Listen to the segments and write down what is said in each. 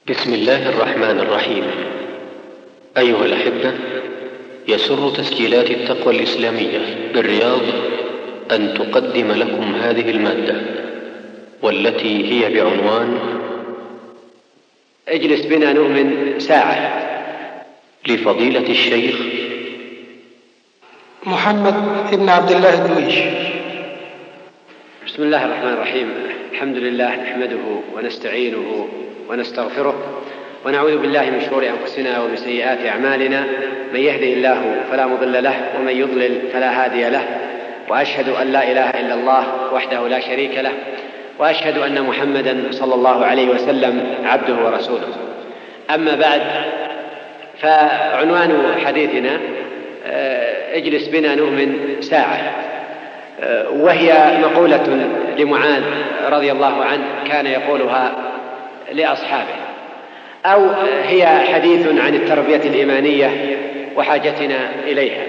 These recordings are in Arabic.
بسم الله الرحمن الرحيم. أيها الأحبة، يسر تسجيلات التقوى الإسلامية بالرياض أن تقدم لكم هذه المادة، والتي هي بعنوان اجلس بنا نؤمن ساعة، لفضيلة الشيخ محمد بن عبد الله الدويش. بسم الله الرحمن الرحيم. الحمد لله نحمده ونستعينه ونستغفره، ونعوذ بالله من شرور أنفسنا ومن سيئات أعمالنا. من يهده الله فلا مضل له، ومن يضلل فلا هادي له، وأشهد أن لا إله إلا الله وحده لا شريك له، وأشهد أن محمدا صلى الله عليه وسلم عبده ورسوله. أما بعد، فعنوان حديثنا اجلس بنا نؤمن ساعة، وهي مقولة لمعاذ رضي الله عنه كان يقولها لأصحابه، أو هي حديث عن التربية الإيمانية وحاجتنا إليها.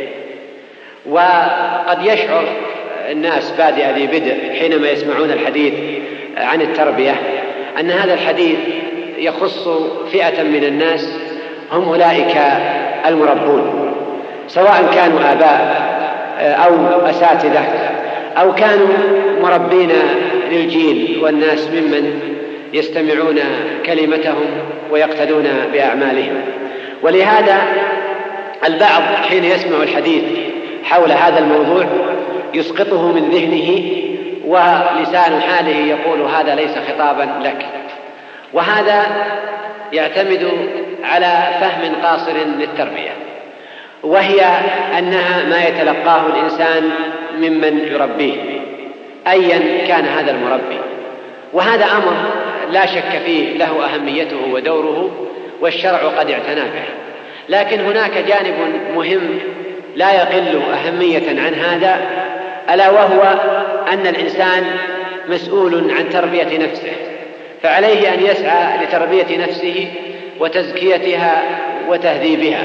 وقد يشعر الناس بادئ ذي بدء حينما يسمعون الحديث عن التربية أن هذا الحديث يخص فئة من الناس، هم أولئك المربون، سواء كانوا آباء أو أساتذة أو كانوا مربين للجيل والناس ممن يستمعون كلمتهم ويقتدون بأعمالهم. ولهذا البعض حين يسمع الحديث حول هذا الموضوع يسقطه من ذهنه، ولسان حاله يقول هذا ليس خطابا لك. وهذا يعتمد على فهم قاصر للتربية، وهي أنها ما يتلقاه الإنسان ممن يربيه أيا كان هذا المربي. وهذا أمر لا شك فيه له أهميته ودوره، والشرع قد اعتنى به. لكن هناك جانب مهم لا يقل أهمية عن هذا، ألا وهو أن الإنسان مسؤول عن تربية نفسه، فعليه أن يسعى لتربية نفسه وتزكيتها وتهذيبها.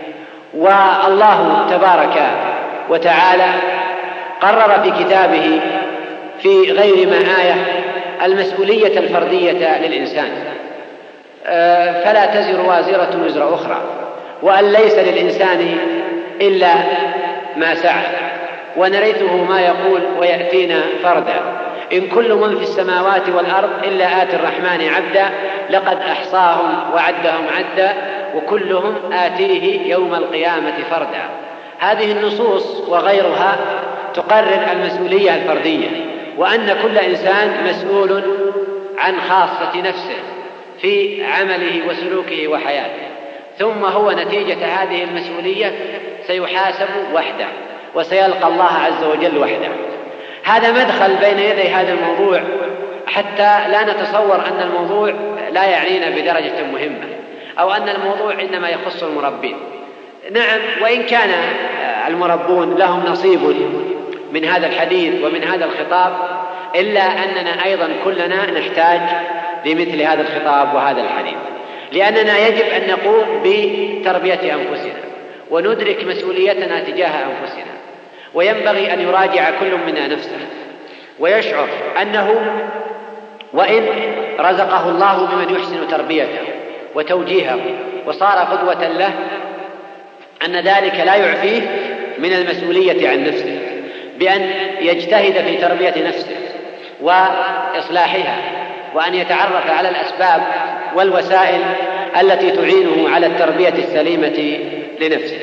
والله تبارك وتعالى قرر في كتابه في غير ما آية المسؤولية الفردية للإنسان، فلا تزر وازرة وزر أخرى، وأن ليس للإنسان إلا ما سعى، ونرثه ما يقول ويأتينا فردا. إن كل من في السماوات والأرض إلا آتي الرحمن عبدا، لقد أحصاهم وعدهم عدا، وكلهم آتيه يوم القيامة فردا. هذه النصوص وغيرها تقرر المسؤولية الفردية، وأن كل إنسان مسؤول عن خاصة نفسه في عمله وسلوكه وحياته، ثم هو نتيجة هذه المسؤولية سيحاسب وحده وسيلقى الله عز وجل وحده. هذا مدخل بين يدي هذا الموضوع، حتى لا نتصور أن الموضوع لا يعنينا بدرجة مهمة، أو أن الموضوع إنما يخص المربين. نعم، وإن كان المربون لهم نصيب من هذا الحديث ومن هذا الخطاب، إلا أننا أيضا كلنا نحتاج لمثل هذا الخطاب وهذا الحديث، لأننا يجب أن نقوم بتربية أنفسنا وندرك مسؤوليتنا تجاه أنفسنا. وينبغي أن يراجع كل منا نفسه ويشعر أنه وإن رزقه الله بمن يحسن تربيته وتوجيهه وصار قدوة له، أن ذلك لا يعفيه من المسؤولية عن نفسه، بأن يجتهد في تربية نفسه وإصلاحها، وأن يتعرف على الأسباب والوسائل التي تعينه على التربية السليمة لنفسه.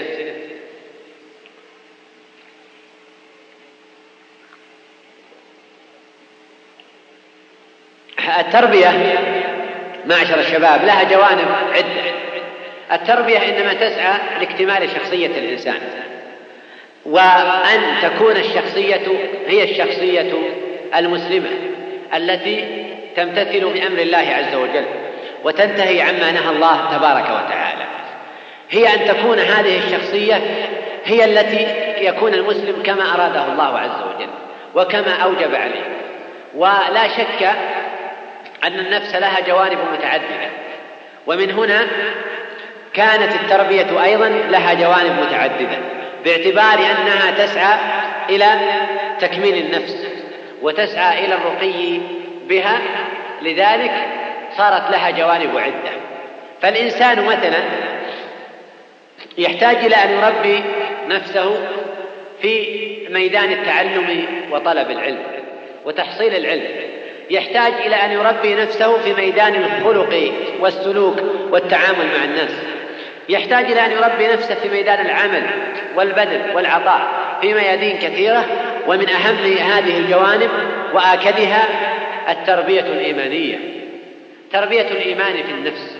التربية معشر الشباب لها جوانب عدة. التربية إنما تسعى لاكتمال شخصية الإنسان، وأن تكون الشخصية هي الشخصية المسلمة التي تمتثل بأمر الله عز وجل وتنتهي عما نهى الله تبارك وتعالى. هي أن تكون هذه الشخصية هي التي يكون المسلم كما أراده الله عز وجل وكما أوجب عليه. ولا شك أن النفس لها جوانب متعددة، ومن هنا كانت التربية أيضا لها جوانب متعددة، باعتبار أنها تسعى إلى تكميل النفس وتسعى إلى الرقي بها، لذلك صارت لها جوانب عدة. فالإنسان مثلا يحتاج إلى أن يربي نفسه في ميدان التعلم وطلب العلم وتحصيل العلم، يحتاج إلى أن يربي نفسه في ميدان الخلق والسلوك والتعامل مع الناس، يحتاج إلى أن يربي نفسه في ميدان العمل والبذل والعطاء في ميادين كثيرة، ومن أهم هذه الجوانب وآكدها التربية الإيمانية، تربية الإيمان في النفس.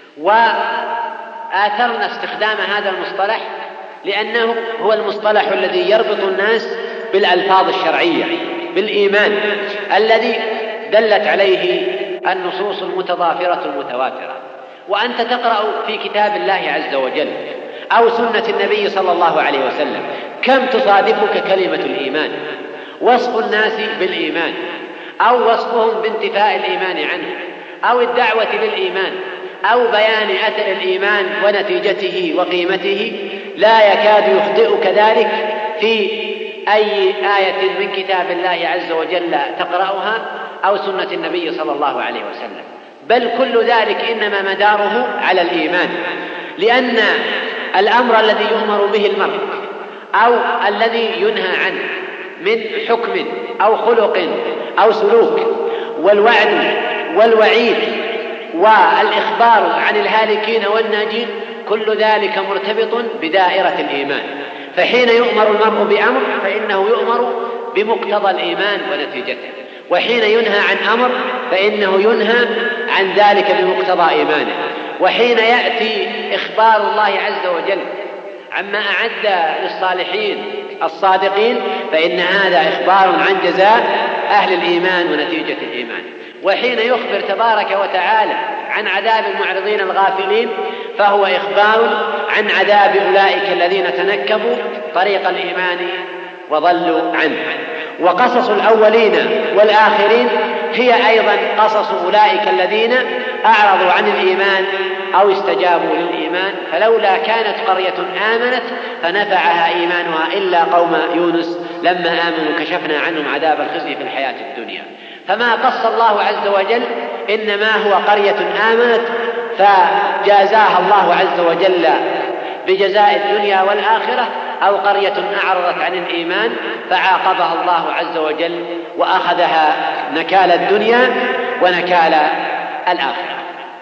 وآثرنا استخدام هذا المصطلح لأنه هو المصطلح الذي يربط الناس بالألفاظ الشرعية بالإيمان الذي دلت عليه النصوص المتضافرة المتواترة. وأنت تقرأ في كتاب الله عز وجل أو سنة النبي صلى الله عليه وسلم كم تصادفك كلمة الإيمان، وصف الناس بالإيمان أو وصفهم بانتفاء الإيمان عنه أو الدعوة للإيمان أو بيان أثر الإيمان ونتيجته وقيمته، لا يكاد يخطئك ذلك في أي آية من كتاب الله عز وجل تقرأها أو سنة النبي صلى الله عليه وسلم، بل كل ذلك إنما مداره على الإيمان، لأن الأمر الذي يؤمر به المرء أو الذي ينهى عنه من حكم أو خلق أو سلوك والوعد والوعيد والإخبار عن الهالكين والناجين كل ذلك مرتبط بدائرة الإيمان. فحين يؤمر المرء بأمر فإنه يؤمر بمقتضى الإيمان ونتيجته، وحين ينهى عن أمر فإنه ينهى عن ذلك بمقتضى إيمانه. وحين يأتي إخبار الله عز وجل عما أعد للصالحين الصادقين فإن هذا إخبار عن جزاء أهل الإيمان ونتيجة الإيمان. وحين يخبر تبارك وتعالى عن عذاب المعرضين الغافلين فهو إخبار عن عذاب أولئك الذين تنكبوا طريق الإيمان وضلوا عنه. وقصص الأولين والآخرين هي أيضا قصص أولئك الذين أعرضوا عن الإيمان أو استجابوا للإيمان، فلولا كانت قرية آمنت فنفعها إيمانها إلا قوم يونس لما آمنوا كشفنا عنهم عذاب الخزي في الحياة الدنيا. فما قص الله عز وجل إنما هو قرية آمنت فجازاها الله عز وجل بجزاء الدنيا والآخرة، أو قرية أعرضت عن الإيمان فعاقبها الله عز وجل وأخذها نكال الدنيا ونكال الآخرة.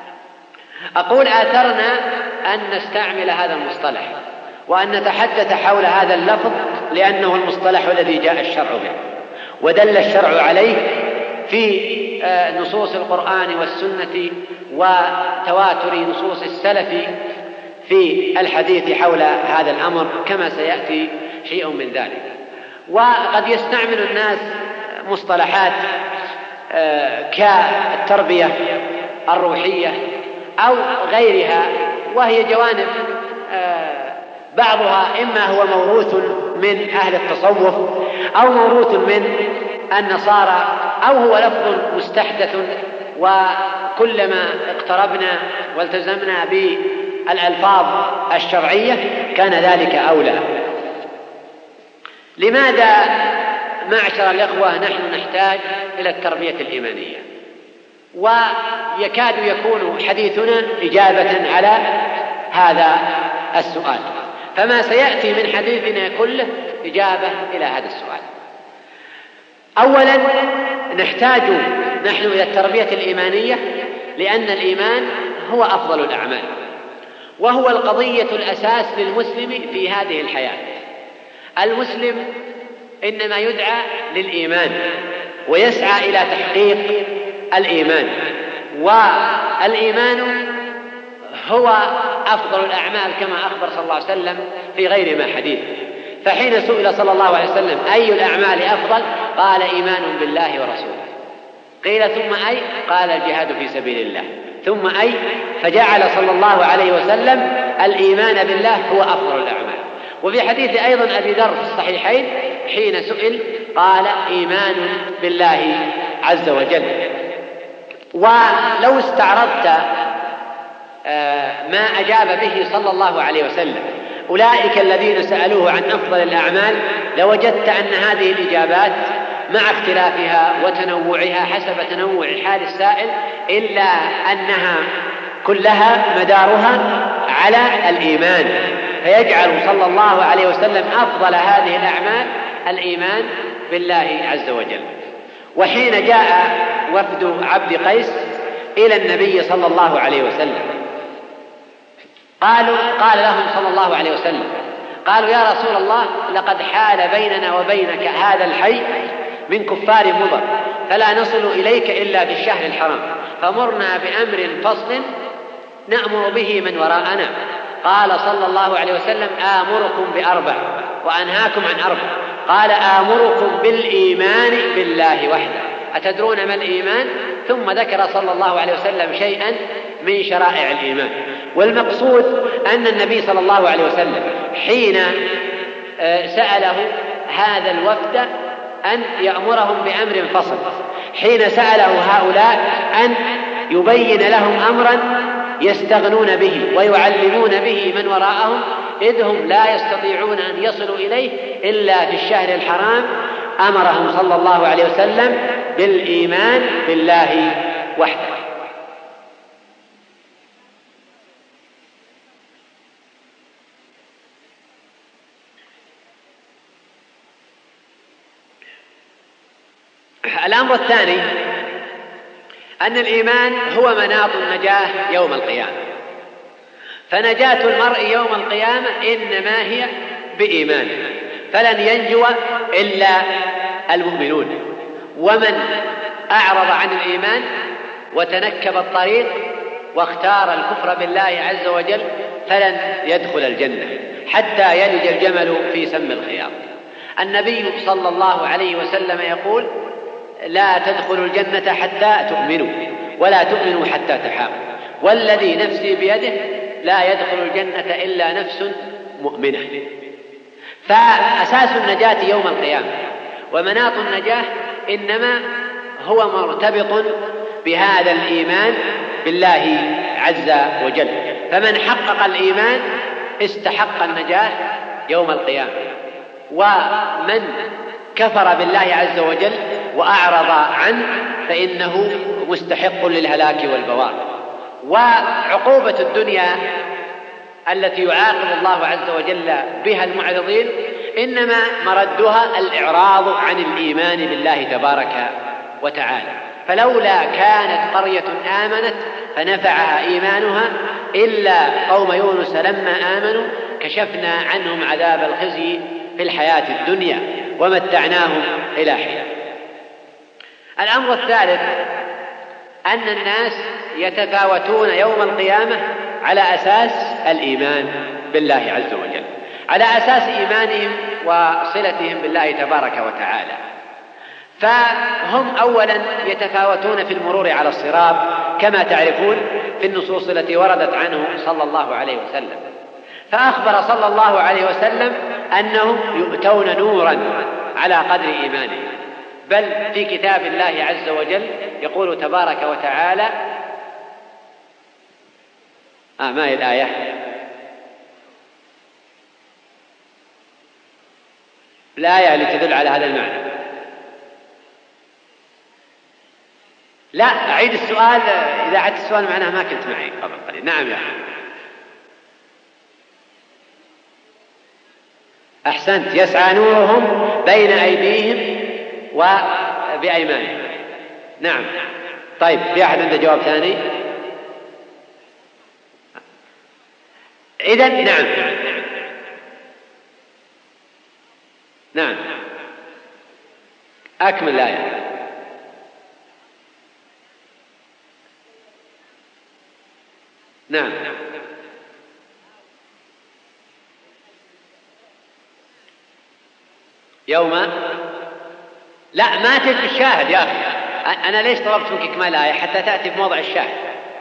أقول آثرنا أن نستعمل هذا المصطلح وأن نتحدث حول هذا اللفظ لأنه المصطلح الذي جاء الشرع به ودل الشرع عليه في نصوص القرآن والسنة وتواتر نصوص السلف في الحديث حول هذا الأمر كما سيأتي شيء من ذلك. وقد يستعمل الناس مصطلحات كالتربية الروحية أو غيرها، وهي جوانب بعضها إما هو موروث من أهل التصوف أو موروث من النصارى أو هو لفظ مستحدث، وكلما اقتربنا والتزمنا بالألفاظ الشرعية كان ذلك أولى. لماذا معشر الإخوة نحن نحتاج إلى التربية الإيمانية؟ ويكاد يكون حديثنا إجابة على هذا السؤال، فما سيأتي من حديثنا كله إجابة إلى هذا السؤال. أولا نحتاج نحن إلى التربية الإيمانية لأن الإيمان هو أفضل الأعمال، وهو القضية الأساس للمسلم في هذه الحياة. المسلم إنما يدعى للإيمان ويسعى إلى تحقيق الإيمان، والإيمان هو أفضل الأعمال كما أخبر صلى الله عليه وسلم في غير ما حديث. فحين سئل صلى الله عليه وسلم أي الأعمال أفضل قال إيمان بالله ورسوله. قيل ثم أي؟ قال الجهاد في سبيل الله. ثم أي؟ فجعل صلى الله عليه وسلم الإيمان بالله هو أفضل الأعمال. وفي حديث أيضا أبي ذر في الصحيحين حين سئل قال إيمان بالله عز وجل. ولو استعرضت ما أجاب به صلى الله عليه وسلم أولئك الذين سألوه عن أفضل الأعمال لوجدت أن هذه الإجابات مع اختلافها وتنوعها حسب تنوع حال السائل إلا أنها كلها مدارها على الإيمان، فيجعل صلى الله عليه وسلم أفضل هذه الأعمال الإيمان بالله عز وجل. وحين جاء وفد عبد قيس إلى النبي صلى الله عليه وسلم قال لهم صلى الله عليه وسلم، قالوا يا رسول الله لقد حال بيننا وبينك هذا الحي من كفار مضر، فلا نصل إليك إلا في الشهر الحرام، فمرنا بأمر فصل نأمر به من وراءنا. قال صلى الله عليه وسلم آمركم بأربع وأنهاكم عن أربع. قال آمركم بالإيمان بالله وحده. أتدرون ما الإيمان؟ ثم ذكر صلى الله عليه وسلم شيئا من شرائع الإيمان. والمقصود أن النبي صلى الله عليه وسلم حين سأله هذا الوفد أن يأمرهم بأمر فصل، حين سأله هؤلاء أن يبين لهم أمرا يستغنون به ويعلمون به من وراءهم، إذ هم لا يستطيعون أن يصلوا إليه إلا في الشهر الحرام، أمرهم صلى الله عليه وسلم بالإيمان بالله وحده. الأمر الثاني أن الإيمان هو مناط النجاة يوم القيامة، فنجاة المرء يوم القيامة إنما هي بإيمانه، فلن ينجو إلا المؤمنون. ومن أعرض عن الإيمان وتنكب الطريق واختار الكفر بالله عز وجل فلن يدخل الجنة حتى يلج الجمل في سم الخياط. النبي صلى الله عليه وسلم يقول لا تدخلوا الجنة حتى تؤمنوا ولا تؤمنوا حتى تحابوا، والذي نفسي بيده لا يدخل الجنة إلا نفس مؤمنة. فأساس النجاة يوم القيامة ومناط النجاة إنما هو مرتبط بهذا الإيمان بالله عز وجل، فمن حقق الإيمان استحق النجاة يوم القيامة، ومن كفر بالله عز وجل وأعرض عنه فإنه مستحق للهلاك والبوار. وعقوبة الدنيا التي يعاقب الله عز وجل بها المعرضين إنما مردها الإعراض عن الإيمان بالله تبارك وتعالى. فلولا كانت قرية آمنت فنفعها إيمانها إلا قوم يونس لما آمنوا كشفنا عنهم عذاب الخزي في الحياة الدنيا ومتعناهم إلى حين. الأمر الثالث أن الناس يتفاوتون يوم القيامة على أساس الإيمان بالله عز وجل، على أساس إيمانهم وصلتهم بالله تبارك وتعالى. فهم أولا يتفاوتون في المرور على الصراط كما تعرفون في النصوص التي وردت عنه صلى الله عليه وسلم، فأخبر صلى الله عليه وسلم أنهم يؤتون نورا على قدر إيمانهم، بل في كتاب الله عز وجل يقول تبارك وتعالى ما هي الآية؟ الآية التي تدل على هذا المعنى. لا أعيد السؤال، إذا عدت السؤال معناه ما كنت معي قبل قليل. نعم يا أخي أحسنت، يسعى نورهم بين أيديهم وبأيمانهم. نعم طيب، في أحد عنده جواب ثاني؟ إذن نعم أكمل الآية. نعم يوم لا ما تجد الشاهد يا أخي، أنا ليش طلبت منك إكمال الآية حتى تأتي بموضع الشاهد؟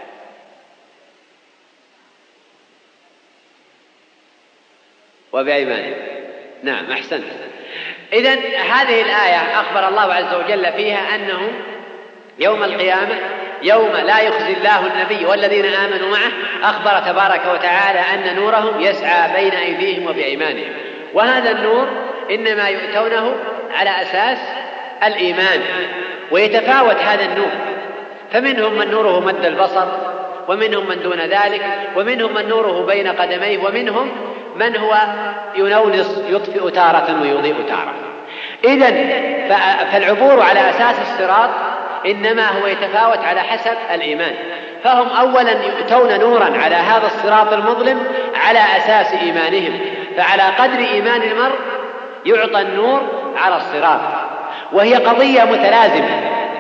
وبأيمانهم. نعم أحسنت. إذن هذه الآية أخبر الله عز وجل فيها أنهم يوم القيامة يوم لا يخزي الله النبي والذين آمنوا معه، أخبر تبارك وتعالى أن نورهم يسعى بين أيديهم وبأيمانهم، وهذا النور إنما يؤتونه على أساس الإيمان، ويتفاوت هذا النور، فمنهم من نوره مد البصر، ومنهم من دون ذلك، ومنهم من نوره بين قدميه، ومنهم من هو ينونص يطفئ تارة ويضيء تارة. إذن فالعبور على أساس الصراط إنما هو يتفاوت على حسب الإيمان. فهم أولا يؤتون نورا على هذا الصراط المظلم على أساس إيمانهم، فعلى قدر إيمان المرء يعطى النور على الصراط، وهي قضية متلازمة.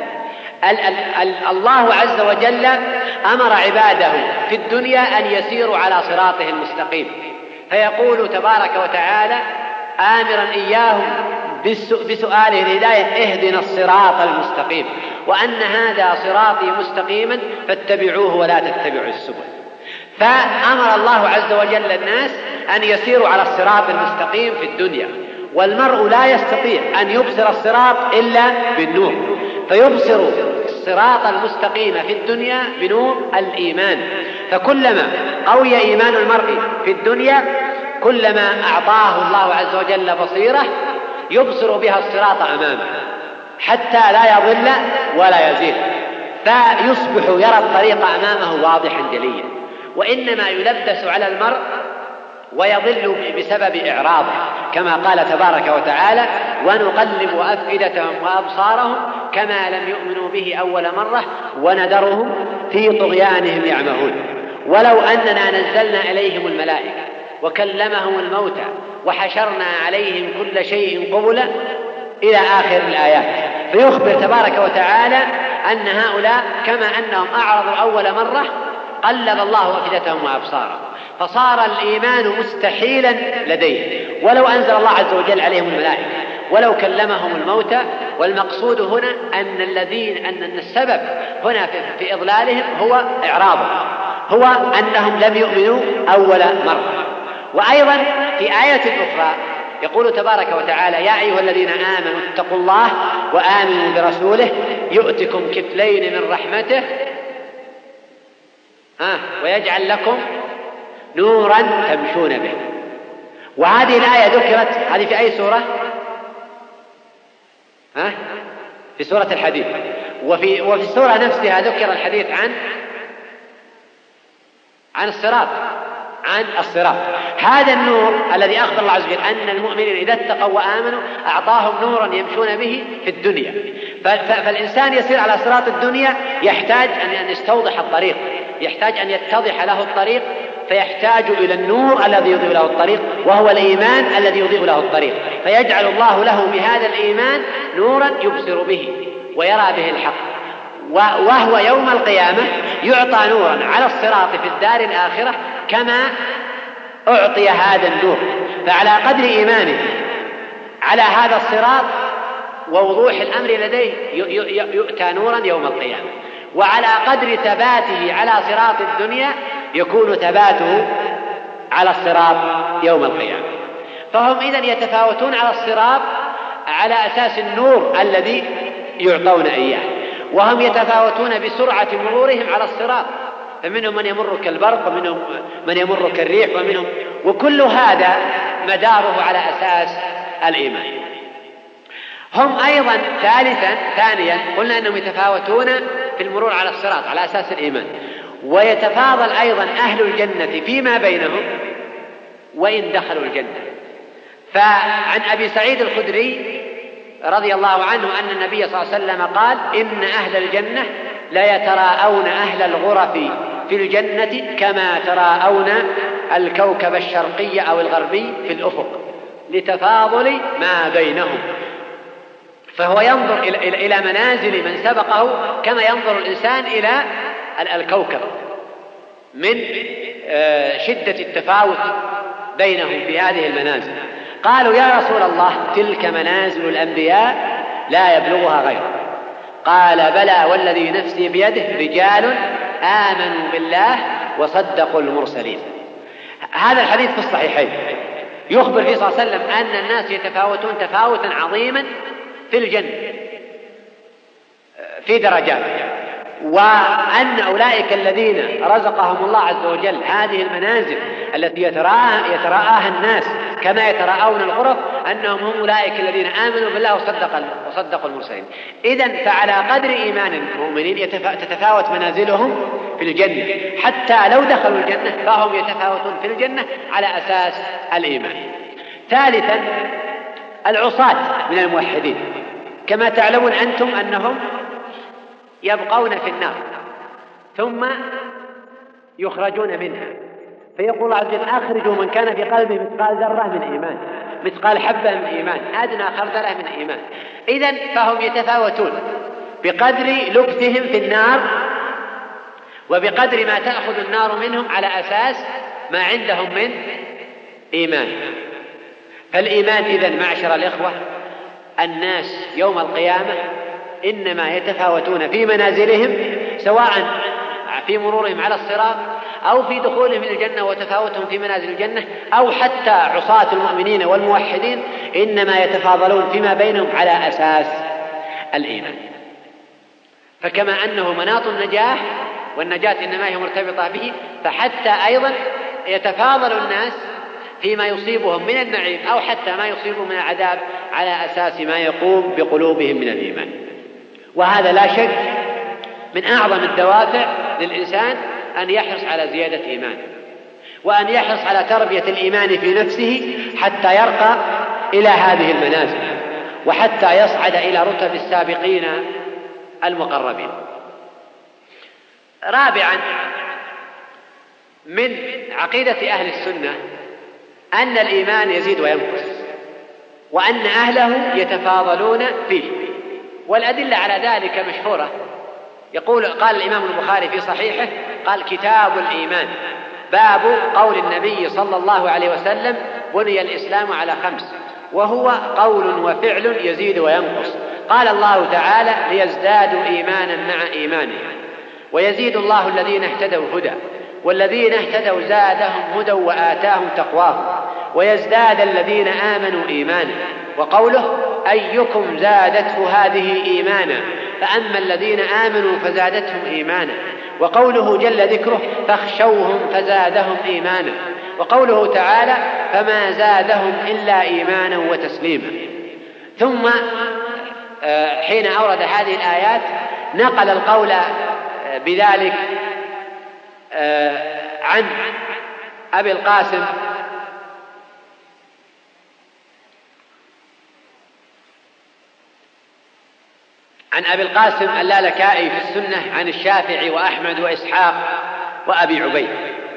الله عز وجل أمر عباده في الدنيا أن يسيروا على صراطه المستقيم، فيقول تبارك وتعالى آمرا إياهم بسؤاله الهداية: اهدنا الصراط المستقيم، وأن هذا صراطي مستقيما فاتبعوه ولا تتبعوا السبل. فأمر الله عز وجل الناس أن يسيروا على الصراط المستقيم في الدنيا، والمرء لا يستطيع أن يبصر الصراط إلا بالنور، فيبصر الصراط المستقيم في الدنيا بنور الإيمان. فكلما قوي إيمان المرء في الدنيا كلما أعطاه الله عز وجل بصيرة يبصر بها الصراط أمامه حتى لا يضل ولا يزيغ، فيصبح يرى الطريق أمامه واضحا جليا. وإنما يلبس على المرء ويضل بسبب إعراضه، كما قال تبارك وتعالى: ونقلب أفئدتهم وأبصارهم كما لم يؤمنوا به أول مرة ونذرهم في طغيانهم يعمهون. ولو أننا نزلنا إليهم الملائكة وكلمهم الموتى وحشرنا عليهم كل شيء قبلا إلى آخر الآيات. فيخبر تبارك وتعالى أن هؤلاء كما أنهم أعرضوا أول مرة قلب الله أفئدتهم وأبصارهم، فصار الإيمان مستحيلا لديه ولو أنزل الله عز وجل عليهم الملائكة ولو كلمهم الموتى. والمقصود هنا أن السبب هنا في إضلالهم هو إعراضهم، هو أنهم لم يؤمنوا أول مرة. وأيضا في آية أخرى يقول تبارك وتعالى: يا أيها الذين آمنوا اتقوا الله وآمنوا برسوله يؤتكم كفلين من رحمته ويجعل لكم نورا تمشون به. وهذه الآية ذكرت، هذه في أي سورة؟ في سورة الحديث. وفي السورة نفسها ذكر الحديث عن الصراط، هذا النور الذي أخبر الله عز وجل أن المؤمنين إذا اتقوا وآمنوا أعطاهم نورا يمشون به في الدنيا. فالإنسان يسير على صراط الدنيا يحتاج أن يستوضح الطريق، يحتاج أن يتضح له الطريق، فيحتاج إلى النور الذي يضيء له الطريق، وهو الإيمان الذي يضيء له الطريق، فيجعل الله له بهذا الإيمان نورا يبصر به ويرى به الحق. وهو يوم القيامة يعطى نورا على الصراط في الدار الآخرة كما أعطي هذا النور. فعلى قدر إيمانه على هذا الصراط ووضوح الأمر لديه يؤتى نورا يوم القيامة، وعلى قدر ثباته على صراط الدنيا يكون ثباته على الصراط يوم القيامة. فهم إذن يتفاوتون على الصراط على أساس النور الذي يعطون إياه، وهم يتفاوتون بسرعة مرورهم على الصراط، فمنهم من يمر كالبرق ومنهم من يمر كالريح وكل هذا مداره على أساس الإيمان. هم أيضا ثانيا قلنا أنهم يتفاوتون في المرور على الصراط على أساس الإيمان، ويتفاضل أيضا أهل الجنة فيما بينهم وإن دخلوا الجنة. فعن أبي سعيد الخدري رضي الله عنه أن النبي صلى الله عليه وسلم قال: إن أهل الجنة لا يتراءون أهل الغرف في الجنة كما تراءون الكوكب الشرقي أو الغربي في الأفق لتفاضل ما بينهم. فهو ينظر إلى منازل من سبقه كما ينظر الإنسان إلى الكوكب من شدة التفاوت بينهم في هذه المنازل. قالوا: يا رسول الله تلك منازل الأنبياء لا يبلغها غيره. قال: بلى والذي نفسي بيده رجال آمنوا بالله وصدقوا المرسلين. هذا الحديث في الصحيحين يخبر فيه صلى الله عليه وسلم أن الناس يتفاوتون تفاوتا عظيما في الجنة في درجات، وأن أولئك الذين رزقهم الله عز وجل هذه المنازل التي يتراءاها الناس كما يتراءون الغرف أنهم هم أولئك الذين آمنوا بالله وصدقوا المرسلين. إذن فعلى قدر إيمان المؤمنين تتفاوت منازلهم في الجنة، حتى لو دخلوا الجنة فهم يتفاوتون في الجنة على أساس الإيمان. ثالثا العصاة من الموحدين، كما تعلمون أنتم أنهم يبقون في النار ثم يخرجون منها، فيقول الله عز وجل أخرجوا من كان في قلبه مثقال ذرة من إيمان، مثقال حبة من إيمان، أدنى خردلة من إيمان. إذن فهم يتفاوتون بقدر لبثهم في النار وبقدر ما تأخذ النار منهم على أساس ما عندهم من إيمان. فالإيمان إذن معشر الإخوة، الناس يوم القيامة إنما يتفاوتون في منازلهم، سواء في مرورهم على الصراط أو في دخولهم الجنة وتفاوتهم في منازل الجنة، أو حتى عصاة المؤمنين والموحدين إنما يتفاضلون فيما بينهم على أساس الإيمان. فكما أنه مناط النجاح والنجاة إنما هي مرتبطة به، فحتى أيضا يتفاضل الناس فيما يصيبهم من النعيم أو حتى ما يصيبهم من العذاب على أساس ما يقوم بقلوبهم من الإيمان. وهذا لا شك من أعظم الدوافع للإنسان أن يحرص على زيادة إيمانه، وأن يحرص على تربية الإيمان في نفسه حتى يرقى إلى هذه المنازل وحتى يصعد إلى رتب السابقين المقربين. رابعا من عقيدة أهل السنة أن الإيمان يزيد وينقص، وأن أهله يتفاضلون فيه، والأدلة على ذلك مشهورة. قال الإمام البخاري في صحيحه، قال كتاب الإيمان باب قول النبي صلى الله عليه وسلم بني الإسلام على 5، وهو قول وفعل يزيد وينقص. قال الله تعالى ليزدادوا إيمانا مع إيمانهم، ويزيد الله الذين اهتدوا هدى، والذين اهتدوا زادهم هدى وآتاهم تقواهم، ويزداد الذين آمنوا إيمانا. وقوله أيكم زادته هذه إيمانا، فأما الذين آمنوا فزادتهم إيمانا. وقوله جل ذكره فاخشوهم فزادهم إيمانا. وقوله تعالى فما زادهم إلا إيمانا وتسليما. ثم حين أورد هذه الآيات نقل القول بذلك عن أبي القاسم اللالكائي في السنة عن الشافعي وأحمد وإسحاق وأبي عبيد.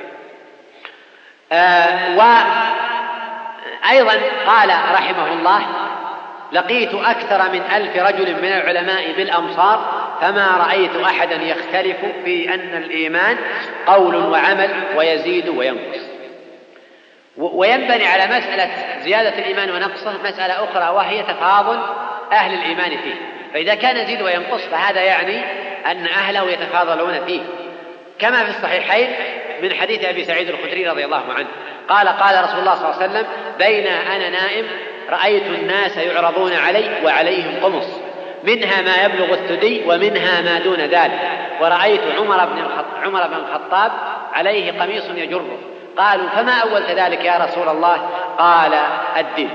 وأيضا قال رحمه الله لقيت أكثر من 1000 رجل من العلماء بالأمصار فما رأيت أحدا يختلف في أن الإيمان قول وعمل ويزيد وينقص. وينبني على مسألة زيادة الإيمان ونقصه مسألة أخرى، وهي تفاضل أهل الإيمان فيه. فإذا كان يزيد وينقص فهذا يعني أن أهله يتفاضلون فيه، كما في الصحيحين من حديث أبي سعيد الخدري رضي الله عنه قال رسول الله صلى الله عليه وسلم بين أنا نائم رأيت الناس يعرضون علي وعليهم قمص، منها ما يبلغ الثدي ومنها ما دون ذلك، ورأيت عمر بن الخطاب عليه قميص يجره. قالوا فما أولت ذلك يا رسول الله؟ قال الدين.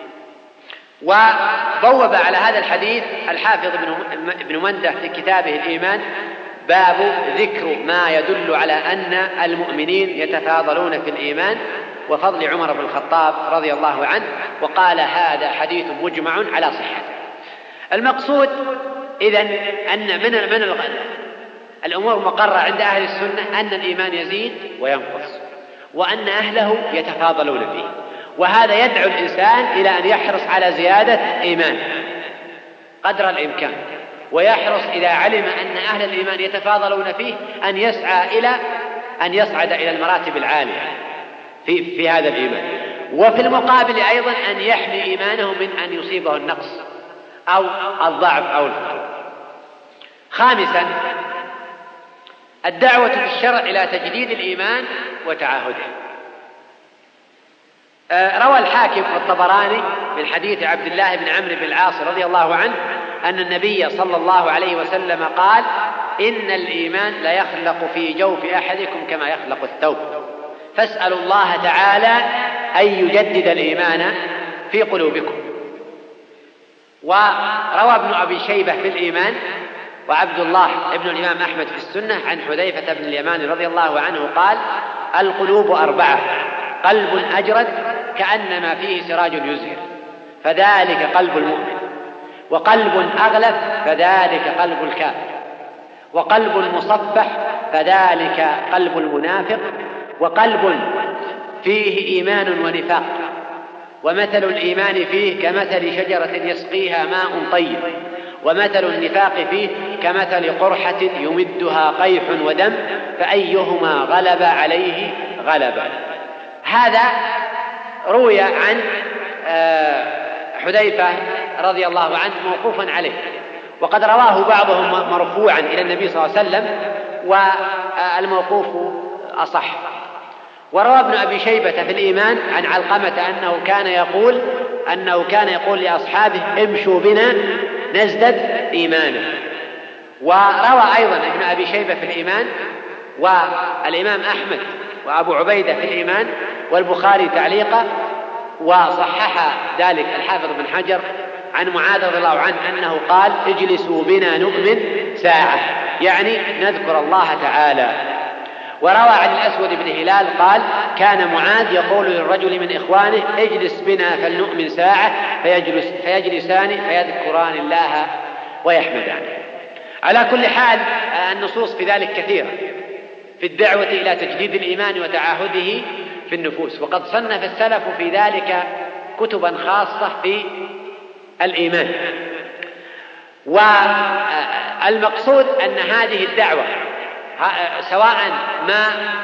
وبوب على هذا الحديث الحافظ ابن منده في كتابه الإيمان باب ذكر ما يدل على أن المؤمنين يتفاضلون في الإيمان وفضل عمر بن الخطاب رضي الله عنه، وقال هذا حديث مجمع على صحته. المقصود إذن أن من الأمور مقرة عند أهل السنة أن الإيمان يزيد وينقص، وأن أهله يتفاضلون فيه، وهذا يدعو الإنسان إلى أن يحرص على زيادة إيمانه قدر الإمكان، ويحرص إذا علم أن أهل الإيمان يتفاضلون فيه أن يسعى إلى أن يصعد إلى المراتب العالية في هذا الإيمان، وفي المقابل أيضا أن يحمي إيمانه من أن يصيبه النقص أو الضعف أو الفقر. خامسا الدعوة في الشرع إلى تجديد الإيمان وتعاهده. روى الحاكم والطبراني من حديث عبد الله بن عمرو بن العاص رضي الله عنه أن النبي صلى الله عليه وسلم قال إن الإيمان ليخلق في جوف أحدكم كما يخلق الثوب، فاسألوا الله تعالى أن يجدد الإيمان في قلوبكم. وروى ابن أبي شيبة في الإيمان وعبد الله ابن الإمام أحمد في السنة عن حذيفة بن اليمان رضي الله عنه قال: القلوب 4: قلب أجرد كأنما فيه سراج يزهر فذلك قلب المؤمن، وقلب أغلف فذلك قلب الكافر، وقلب مصفح فذلك قلب المنافق، وقلب فيه إيمان ونفاق، ومثل الإيمان فيه كمثل شجرة يسقيها ماء طيب، ومثل النفاق فيه كمثل قرحة يمدها قيح ودم فأيهما غلب عليه غلبا. هذا روي عن حذيفة رضي الله عنه موقوفا عليه، وقد رواه بعضهم مرفوعا إلى النبي صلى الله عليه وسلم، والموقوف أصح. وروى ابن أبي شيبة في الإيمان عن علقمة أنه كان يقول لأصحابه: امشوا بنا نزدد إيمانا. وروى أيضا ابن أبي شيبة في الإيمان، والإمام أحمد وأبو عبيدة في الإيمان، والبخاري تعليقا، وصحح ذلك الحافظ بن حجر عن معاذ رضي الله عنه أنه قال: اجلسوا بنا نؤمن ساعة، يعني نذكر الله تعالى. وروى عن الأسود بن هلال قال: كان معاذ يقول للرجل من إخوانه: اجلس بنا فلنؤمن ساعة، فيجلسان فيذكران الله ويحمدان. على كل حال النصوص في ذلك كثيرة في الدعوة إلى تجديد الإيمان وتعاهده في النفوس، وقد صنف السلف في ذلك كتبا خاصة في الإيمان. والمقصود أن هذه الدعوة سواء ما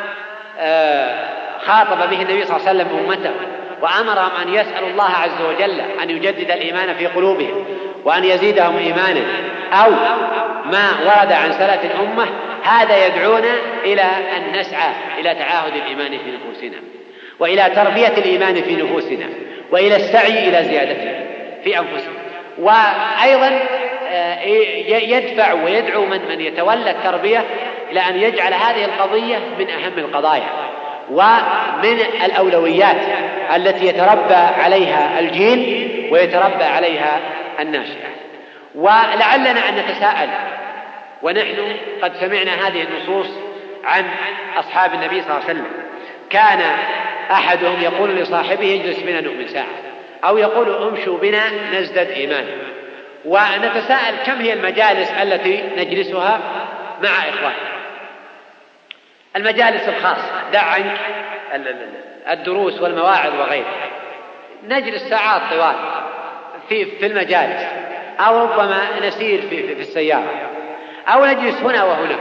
خاطب به النبي صلى الله عليه وسلم أمته وأمرهم أن يسألوا الله عز وجل أن يجدد الإيمان في قلوبهم وأن يزيدهم إيمانا، أو ما ورد عن سلف الأمة، هذا يدعونا إلى أن نسعى إلى تعاهد الإيمان في نفوسنا، وإلى تربية الإيمان في نفوسنا، وإلى السعي إلى زيادته في أنفسنا. وأيضا يدفع ويدعو من يتولى التربية إلى أن يجعل هذه القضية من أهم القضايا ومن الأولويات التي يتربى عليها الجيل ويتربى عليها الناشئة. ولعلنا أن نتساءل، ونحن قد سمعنا هذه النصوص عن أصحاب النبي صلى الله عليه وسلم: كان أحدهم يقول لصاحبه: اجلس بنا نؤمن ساعة، أو يقول: امشوا بنا نزدد إيمانا. ونتساءل: كم هي المجالس التي نجلسها مع إخواننا؟ المجالس الخاصة، دع عنك الدروس والمواعظ وغيرها، نجلس ساعات طوال في المجالس، أو ربما نسير في السيارة، أو نجلس هنا وهنا،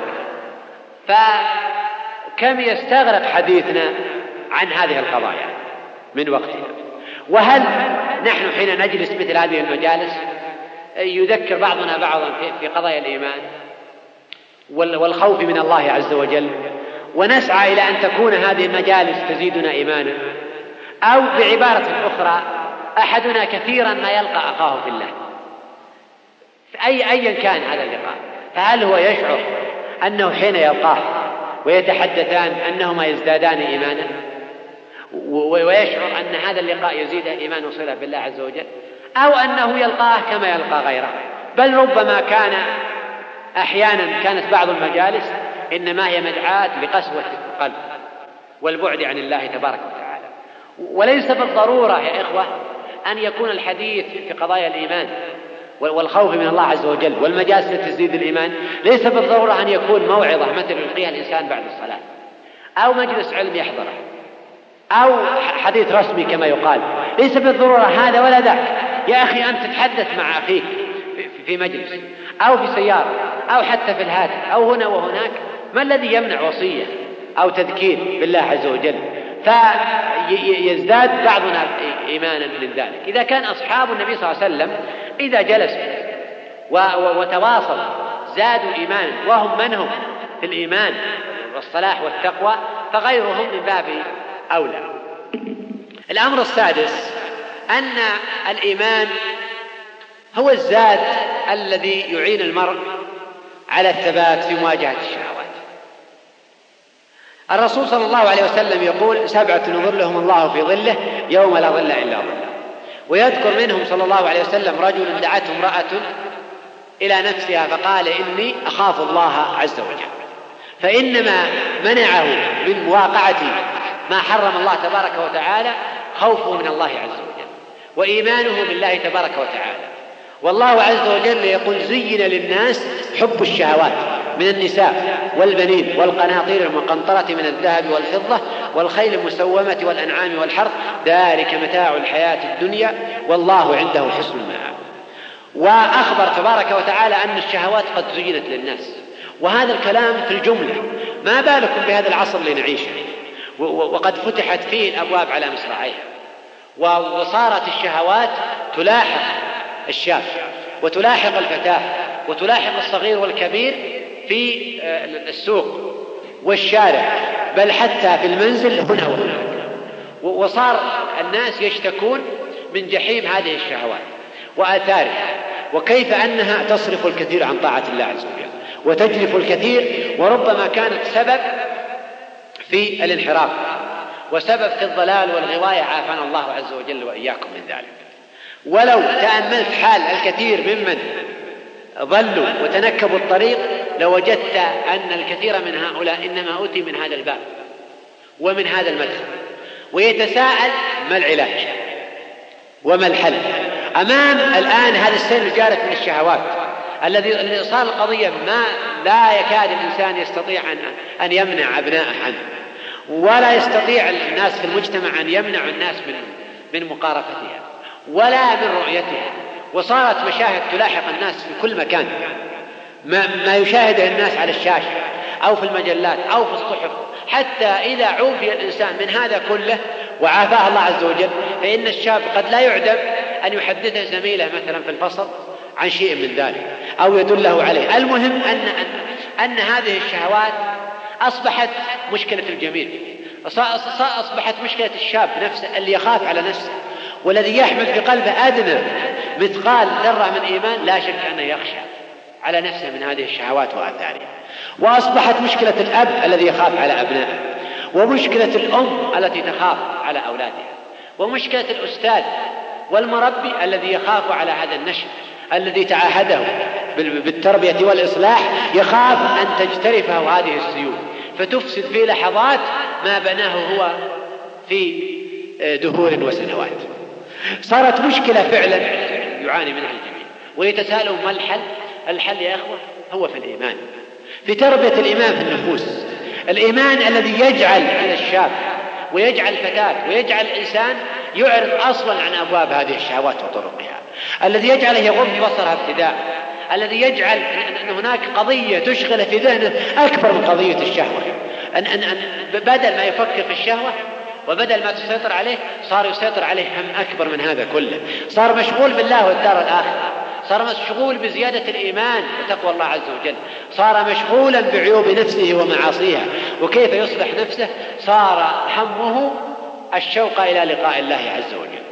فكم يستغرق حديثنا عن هذه القضايا من وقتنا. وهل نحن حين نجلس مثل هذه المجالس يذكر بعضنا بعضا في قضايا الإيمان والخوف من الله عز وجل، ونسعى إلى أن تكون هذه المجالس تزيدنا إيمانا؟ أو بعبارة أخرى، أحدنا كثيرا ما يلقى أخاه في الله، أيا كان هذا اللقاء، فهل هو يشعر أنه حين يلقاه ويتحدثان أنهما يزدادان إيمانا، ويشعر أن هذا اللقاء يزيد إيمان وصلة بالله عز وجل، أو أنه يلقاه كما يلقى غيره؟ بل ربما كانت بعض المجالس إنما هي مدعاة لقسوة القلب والبعد عن الله تبارك وتعالى. وليس بالضرورة يا إخوة أن يكون الحديث في قضايا الإيمان والخوف من الله عز وجل والمجالس التي تزيد الإيمان، ليس بالضرورة أن يكون موعظة مثل يلقيها الإنسان بعد الصلاة، أو مجلس علم يحضره، أو حديث رسمي كما يقال، ليس بالضرورة هذا ولا ذاك. يا أخي أنت تتحدث مع أخيك في مجلس أو في سيارة أو حتى في الهاتف أو هنا وهناك، ما الذي يمنع وصية أو تذكير بالله عز وجل؟ فيزداد بعضنا إيمانا من ذلك. إذا كان أصحاب النبي صلى الله عليه وسلم إذا جلسوا وتواصلوا زادوا إيمانا، وهم من هم في الإيمان والصلاح والتقوى، فغيرهم من باب أولى. الأمر السادس أن الإيمان هو الزاد الذي يعين المرء على الثبات في مواجهة الشهوات. الرسول صلى الله عليه وسلم يقول: 7 يظلهم الله في ظله يوم لا ظل إلا ظله. ويذكر منهم صلى الله عليه وسلم رجل دعته امرأة إلى نفسها فقال إني أخاف الله عز وجل، فإنما منعه من مواقعة ما حرم الله تبارك وتعالى خوفه من الله عز وجل وإيمانه بالله تبارك وتعالى. والله عز وجل يقول زين للناس حب الشهوات من النساء والبنين والقناطير المقنطرة من الذهب والفضة والخيل المسومة والأنعام والحرث ذلك متاع الحياة الدنيا والله عنده حسن المآب. وأخبر تبارك وتعالى أن الشهوات قد زينت للناس، وهذا الكلام في الجملة، ما بالكم بهذا العصر اللي نعيشه وقد فتحت فيه الأبواب على مصراعيها، وصارت الشهوات تلاحق الشاب وتلاحق الفتاة وتلاحق الصغير والكبير في السوق والشارع، بل حتى في المنزل هنا وهناك. وصار الناس يشتكون من جحيم هذه الشهوات وآثارها، وكيف أنها تصرف الكثير عن طاعة الله عز وجل وتجلف الكثير، وربما كانت سبب في الانحراف وسبب في الضلال والغواية، عافانا الله عز وجل وإياكم من ذلك. ولو تأملت حال الكثير ممن ضلوا وتنكبوا الطريق لوجدت أن الكثير من هؤلاء إنما أتي من هذا الباب ومن هذا المدخل، ويتساءل ما العلاج وما الحل أمام الآن هذا السيل الجارف من الشهوات الذي صار القضية ما لا يكاد الإنسان يستطيع أن يمنع أبناءه عنه، ولا يستطيع الناس في المجتمع أن يمنعوا الناس من مقارفتها ولا من رؤيتها. وصارت مشاهد تلاحق الناس في كل مكان، ما يشاهده الناس على الشاشة أو في المجلات أو في الصحف، حتى إذا عوفي الإنسان من هذا كله وعافاه الله عز وجل، فإن الشاب قد لا يعدم أن يحدث زميله مثلا في الفصل عن شيء من ذلك أو يدله عليه. المهم أن هذه الشهوات أصبحت مشكلة الجميع، أصبحت مشكلة الشاب نفسه اللي يخاف على نفسه والذي يحمل في قلبه أدنى مثقال ذرة من إيمان، لا شك أنه يخشى على نفسه من هذه الشهوات وآثارها. وأصبحت مشكلة الأب الذي يخاف على أبنائه، ومشكلة الأم التي تخاف على أولادها، ومشكلة الأستاذ والمربي الذي يخاف على هذا النشء الذي تعاهده بالتربية والإصلاح، يخاف أن تجترفه هذه السيول فتفسد في لحظات ما بناه هو في دهور وسنوات. صارت مشكلة فعلا يعاني منها الجميع، ويتساءلون ما الحل؟ الحل يا أخوة هو في الإيمان، في تربية الإيمان في النفوس، الإيمان الذي يجعل الشاب ويجعل الفتاة ويجعل الإنسان يعرض أصلا عن أبواب هذه الشهوات وطرقها، الذي يجعله يغض بصرها ابتداء، الذي يجعل أن هناك قضية تشغل في ذهنه أكبر من قضية الشهوة، أن بدل ما يفكر في الشهوة وبدل ما تسيطر عليه صار يسيطر عليه هم أكبر من هذا كله، صار مشغول بالله والدار الآخرة، صار مشغول بزيادة الإيمان وتقوى الله عز وجل، صار مشغولا بعيوب نفسه ومعاصيها وكيف يصلح نفسه، صار همه الشوق إلى لقاء الله عز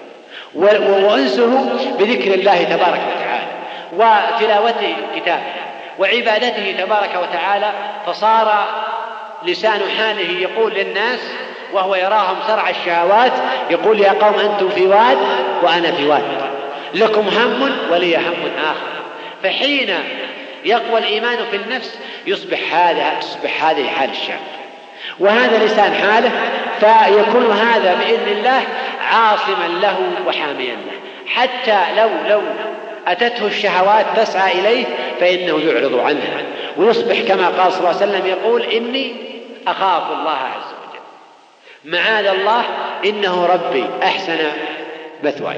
وجل وأنسه بذكر الله تبارك وتعالى وتلاوته كتابه وعبادته تبارك وتعالى. فصار لسان حاله يقول للناس وهو يراهم سرع الشهوات، يقول يا قوم أنتم في واد وأنا في واد، لكم هم ولي هم آخر. فحين يقوى الإيمان في النفس تصبح هذه حال الشاب وهذا لسان حاله، فيكون هذا بإذن الله عاصما له وحاميا له، حتى لو أتته الشهوات تسعى إليه فإنه يعرض عنها ويصبح كما قال صلى الله عليه وسلم يقول إني أخاف الله عز وجل، معاذ الله إنه ربي أحسن مثواي.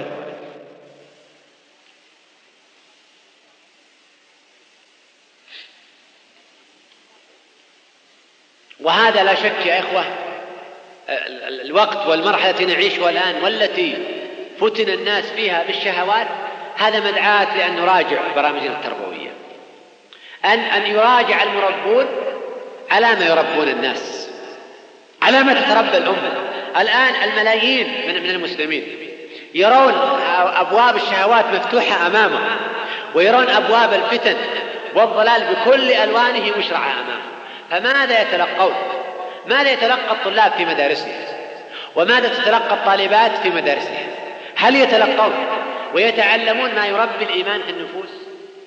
وهذا لا شك يا إخوة الوقت والمرحلة التي نعيشها الآن والتي فتن الناس فيها بالشهوات، هذا مدعاة لأن نراجع برامجنا التربوية، أن يراجع المربون على ما يربون الناس، على ما تتربى الأمة. الآن الملايين من المسلمين يرون أبواب الشهوات مفتوحة أمامهم، ويرون أبواب الفتن والضلال بكل ألوانه مشرعة أمامهم، فماذا يتلقون؟ ماذا يتلقى الطلاب في مدارسهم؟ وماذا تتلقى الطالبات في مدارسهم؟ هل يتلقون ويتعلمون ما يربي الإيمان في النفوس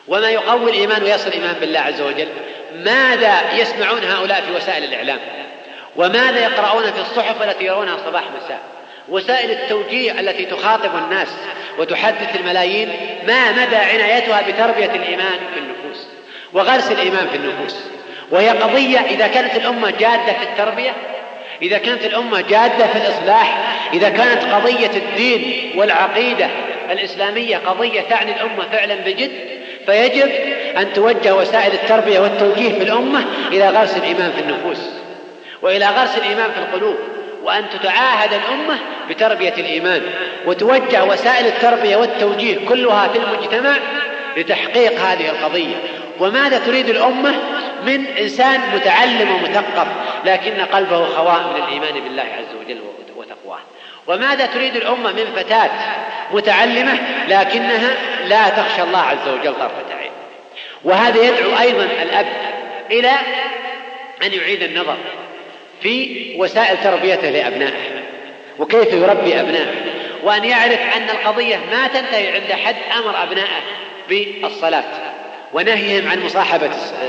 وما يقوي الإيمان ويصل الإيمان بالله عز وجل. ماذا يسمعون هؤلاء في وسائل الإعلام؟ وماذا يقرؤون في الصحف التي يرونها صباح مساء؟ وسائل التوجيه التي تخاطب الناس وتحدث الملايين، ما مدى عنايتها بتربية الإيمان في النفوس وغرس الإيمان في النفوس؟ وهي قضية إذا كانت الأمة جادة في التربية، إذا كانت الأمة جادة في الإصلاح، إذا كانت قضية الدين والعقيدة الإسلامية قضية تعني الأمة فعلا بجد، فيجب أن توجه وسائل التربية والتوجيه في الأمة إلى غرس الإيمان في النفوس وإلى غرس الإيمان في القلوب، وأن تتعاهد الأمة بتربية الإيمان، وتوجه وسائل التربية والتوجيه كلها في المجتمع لتحقيق هذه القضية. وماذا تريد الأمة من إنسان متعلم ومثقف لكن قلبه خواء من الإيمان بالله عز وجل وتقواه؟ وماذا تريد الأمة من فتاة متعلمة لكنها لا تخشى الله عز وجل طرفة عين؟ وهذا يدعو أيضا الأب إلى أن يعيد النظر في وسائل تربيته لأبنائه وكيف يربي أبنائه، وأن يعرف أن القضية ما تنتهي عند حد أمر أبنائه بالصلاة ونهيهم عن مصاحبة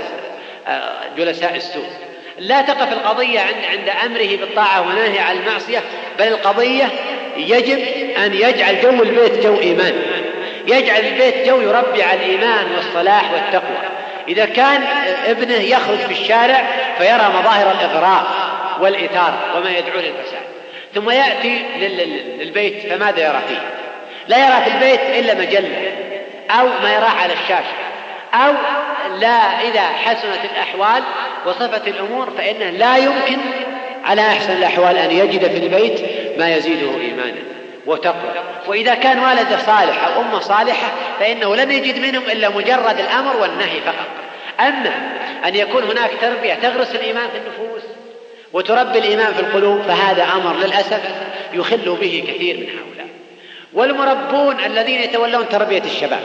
جلساء السوء. لا تقف القضية عند أمره بالطاعة ونهي عن المعصية، بل القضية يجب أن يجعل جو البيت جو إيمان، يجعل البيت جو يربي على الإيمان والصلاح والتقوى. إذا كان ابنه يخرج في الشارع فيرى مظاهر الإغراء والإثارة وما يدعو للفساد، ثم يأتي للبيت فماذا يرى فيه؟ لا يرى في البيت إلا مجلة أو ما يراه على الشاشة، أو لا إذا حسنت الأحوال وصفت الأمور فإنه لا يمكن على أحسن الأحوال أن يجد في البيت ما يزيده إيمانا وتقوى. وإذا كان والد صالح أو أمة صالحة فإنه لن يجد منهم إلا مجرد الأمر والنهي فقط. أما أن يكون هناك تربية تغرس الإيمان في النفوس وتربي الإيمان في القلوب فهذا أمر للأسف يخل به كثير من هؤلاء. والمربون الذين يتولون تربية الشباب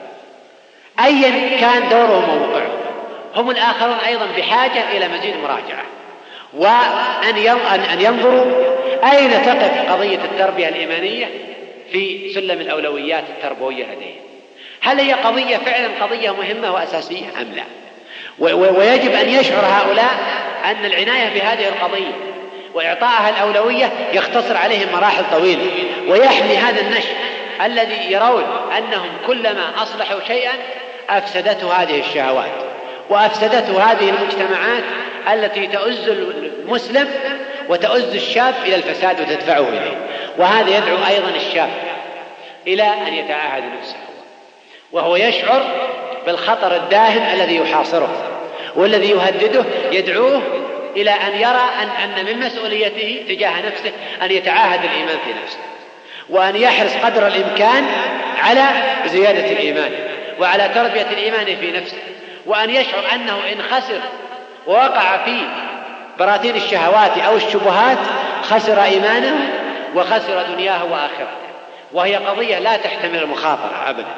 أيا كان دورهم وموقعهم هم الآخرون أيضا بحاجة إلى مزيد مراجعة، وأن ينظروا أين تقف قضية التربية الإيمانية في سلم الأولويات التربوية لديهم. هل هي قضية فعلا قضية مهمة وأساسية أم لا؟ ويجب أن يشعر هؤلاء أن العناية بهذه القضية وإعطائها الأولوية يختصر عليهم مراحل طويلة، ويحمي هذا النشء الذي يرون أنهم كلما أصلحوا شيئا أفسدته هذه الشهوات وأفسدته هذه المجتمعات التي تؤز المسلم وتؤز الشاب إلى الفساد وتدفعه إليه. وهذا يدعو أيضا الشاب إلى أن يتعاهد نفسه وهو يشعر بالخطر الداهم الذي يحاصره والذي يهدده، يدعوه إلى أن يرى أن من مسؤوليته تجاه نفسه أن يتعاهد الإيمان في نفسه، وأن يحرص قدر الإمكان على زيادة الإيمان وعلى تربية الإيمان في نفسه، وأن يشعر أنه إن خسر ووقع في براثين الشهوات أو الشبهات خسر إيمانه وخسر دنياه وآخرته، وهي قضية لا تحتمل المخاطرة أبدا.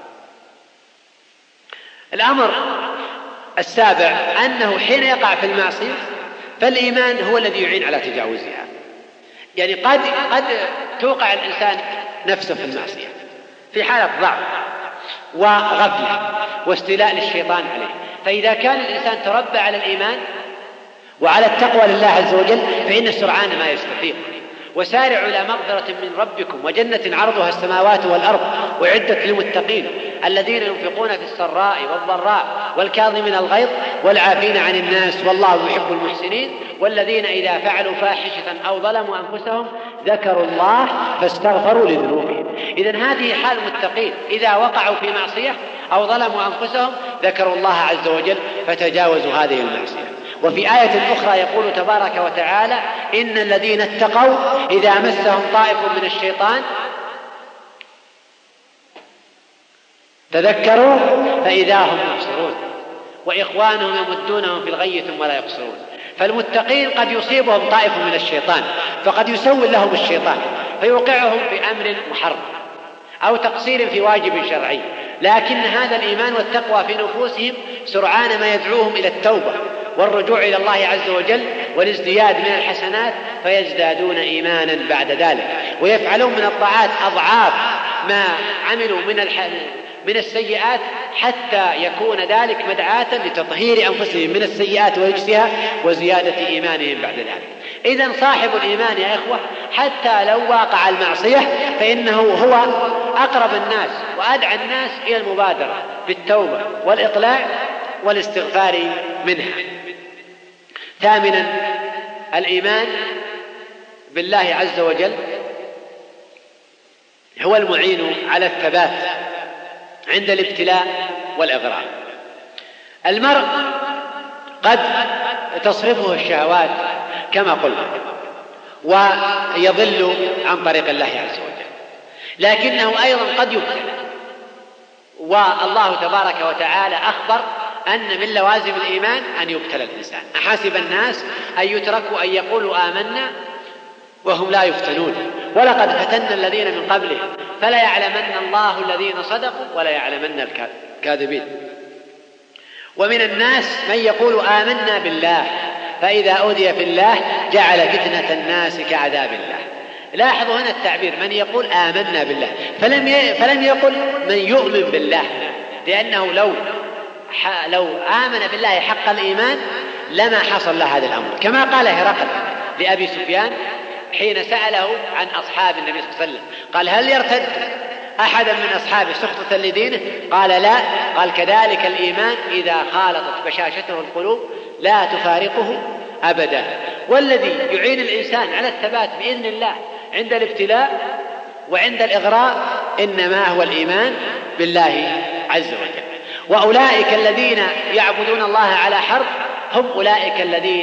الأمر السابع أنه حين يقع في المعصية فالإيمان هو الذي يعين على تجاوزها. يعني قد توقع الإنسان نفسه في المعصية في حالة ضعف وغفلة واستيلاء للشيطان عليه، فإذا كان الإنسان تربى على الإيمان وعلى التقوى لله عز وجل فإن سرعان ما يستفيق. وسارعوا إلى مغفرة من ربكم وجنة عرضها السماوات والأرض أعدت للمتقين الذين ينفقون في السراء والضراء والكاظمين الغيظ والعافين عن الناس والله يحب المحسنين والذين إذا فعلوا فاحشة أو ظلموا أنفسهم ذكروا الله فاستغفروا لذنوبهم. إذن هذه حال المتقين، إذا وقعوا في معصية أو ظلموا أنفسهم ذكروا الله عز وجل فتجاوزوا هذه المعصية. وفي آية أخرى يقول تبارك وتعالى إن الذين اتقوا إذا مسهم طائف من الشيطان تذكروا فإذا هم مبصرون وإخوانهم يمدونهم في الغي ثم لا يقصرون. فالمتقين قد يصيبهم طائف من الشيطان فقد يسول لهم الشيطان فيوقعهم في أمر محرم أو تقصير في واجب شرعي، لكن هذا الإيمان والتقوى في نفوسهم سرعان ما يدعوهم إلى التوبة والرجوع إلى الله عز وجل والازدياد من الحسنات فيزدادون إيمانا بعد ذلك، ويفعلون من الطاعات أضعاف ما عملوا من السيئات حتى يكون ذلك مدعاة لتطهير أنفسهم من السيئات ورجسها وزيادة إيمانهم بعد ذلك. إذن صاحب الإيمان يا إخوة حتى لو واقع المعصية فإنه هو أقرب الناس وأدعى الناس إلى المبادرة بالتوبة والإقلاع والاستغفار منها. ثامنا، الإيمان بالله عز وجل هو المعين على الثبات عند الابتلاء والإغراء. المرء قد تصرفه الشهوات كما قلنا ويضل عن طريق الله عز وجل، لكنه أيضا قد يبتلى، والله تبارك وتعالى أخبر أن من لوازم الإيمان أن يبتلى الإنسان. أحسب الناس أن يتركوا أن يقولوا آمنا وهم لا يفتنون ولقد فتنا الذين من قبلهم فلا يعلمن الله الذين صدقوا ولا يعلمن الكاذبين. ومن الناس من يقول آمنا بالله فإذا أوذي في الله جعل فتنة الناس كعذاب الله. لاحظوا هنا التعبير من يقول آمنا بالله، فلم يقل من يؤمن بالله، لأنه لو آمن بالله حق الإيمان لما حصل له هذا الأمر، كما قال هرقل لأبي سفيان حين سأله عن أصحاب النبي صلى الله عليه وسلم قال هل يرتد أحدا من أصحابه سخطة لدينه؟ قال لا. قال كذلك الإيمان إذا خالطت بشاشته القلوب لا تفارقه أبدا. والذي يعين الإنسان على الثبات بإذن الله عند الابتلاء وعند الإغراء إنما هو الإيمان بالله عز وجل. وأولئك الذين يعبدون الله على حرف هم أولئك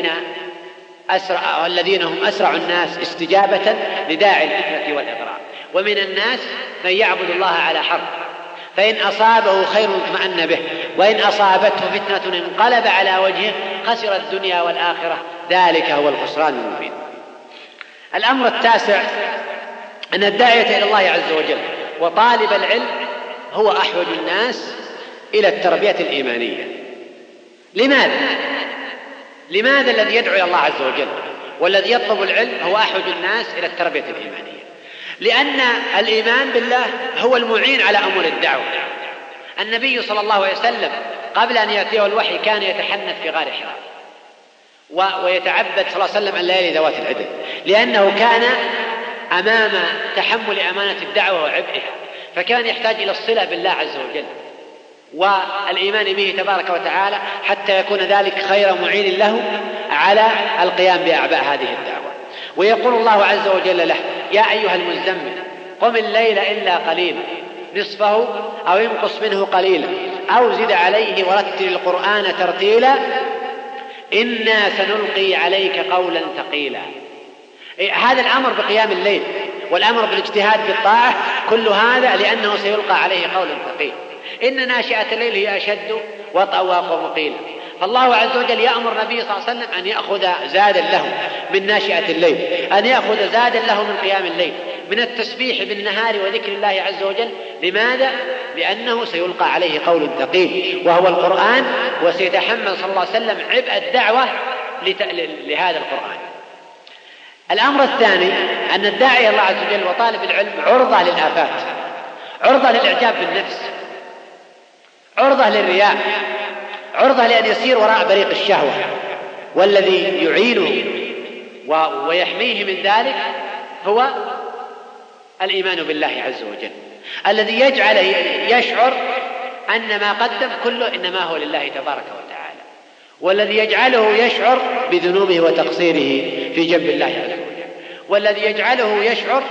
الذين هم أسرع الناس استجابة لداعي الفتنة والإغراء. ومن الناس من يعبد الله على حرف فإن أصابه خير اطمأن به وإن أصابته فتنة انقلب على وجهه خسر الدنيا والآخرة ذلك هو الخسران المبين. الأمر التاسع أن الداعية إلى الله عز وجل وطالب العلم هو أحوج الناس إلى التربية الإيمانية. لماذا الذي يدعو إلى الله عز وجل والذي يطلب العلم هو أحوج الناس إلى التربية الإيمانية؟ لأن الإيمان بالله هو المعين على أمور الدعوة. النبي صلى الله عليه وسلم قبل أن يأتيه الوحي كان يتحنث في غار حراء ويتعبد صلى الله عليه وسلم الليالي ذوات العدد، لأنه كان أمام تحمل أمانة الدعوة وعبئها، فكان يحتاج إلى الصلة بالله عز وجل والإيمان به تبارك وتعالى حتى يكون ذلك خير معين له على القيام بأعباء هذه الدعوة. ويقول الله عز وجل له يا أيها المزمل قم الليل إلا قليلا نصفه أو انقص منه قليلا أو زد عليه ورتل القرآن ترتيلا إنا سنلقي عليك قولا ثقيلا. هذا الأمر بقيام الليل والأمر بالاجتهاد بالطاعة كل هذا لأنه سيلقى عليه قولا ثقيل. إن ناشئة الليل هي أشد وطأ وأقوم قيلا. فالله عز وجل يأمر النبي صلى الله عليه وسلم أن يأخذ زادا له من ناشئة الليل، أن يأخذ زادا له من قيام الليل، من التسبيح بالنهار وذكر الله عز وجل. لماذا؟ لأنه سيلقى عليه قول ثقيل وهو القرآن، وسيتحمل صلى الله عليه وسلم عبء الدعوة لهذا القرآن. الأمر الثاني أن الداعي الله عز وجل وطالب العلم عرضة للآفات، عرضة للإعجاب بالنفس، عرضة للرياء، عرضة لأن يسير وراء بريق الشهوة. والذي يعينه ويحميه من ذلك هو الإيمان بالله عز وجل الذي يجعله يشعر أن ما قدم كله إنما هو لله تبارك وتعالى، والذي يجعله يشعر بذنوبه وتقصيره في جنب الله عز وجل، والذي يجعله يشعر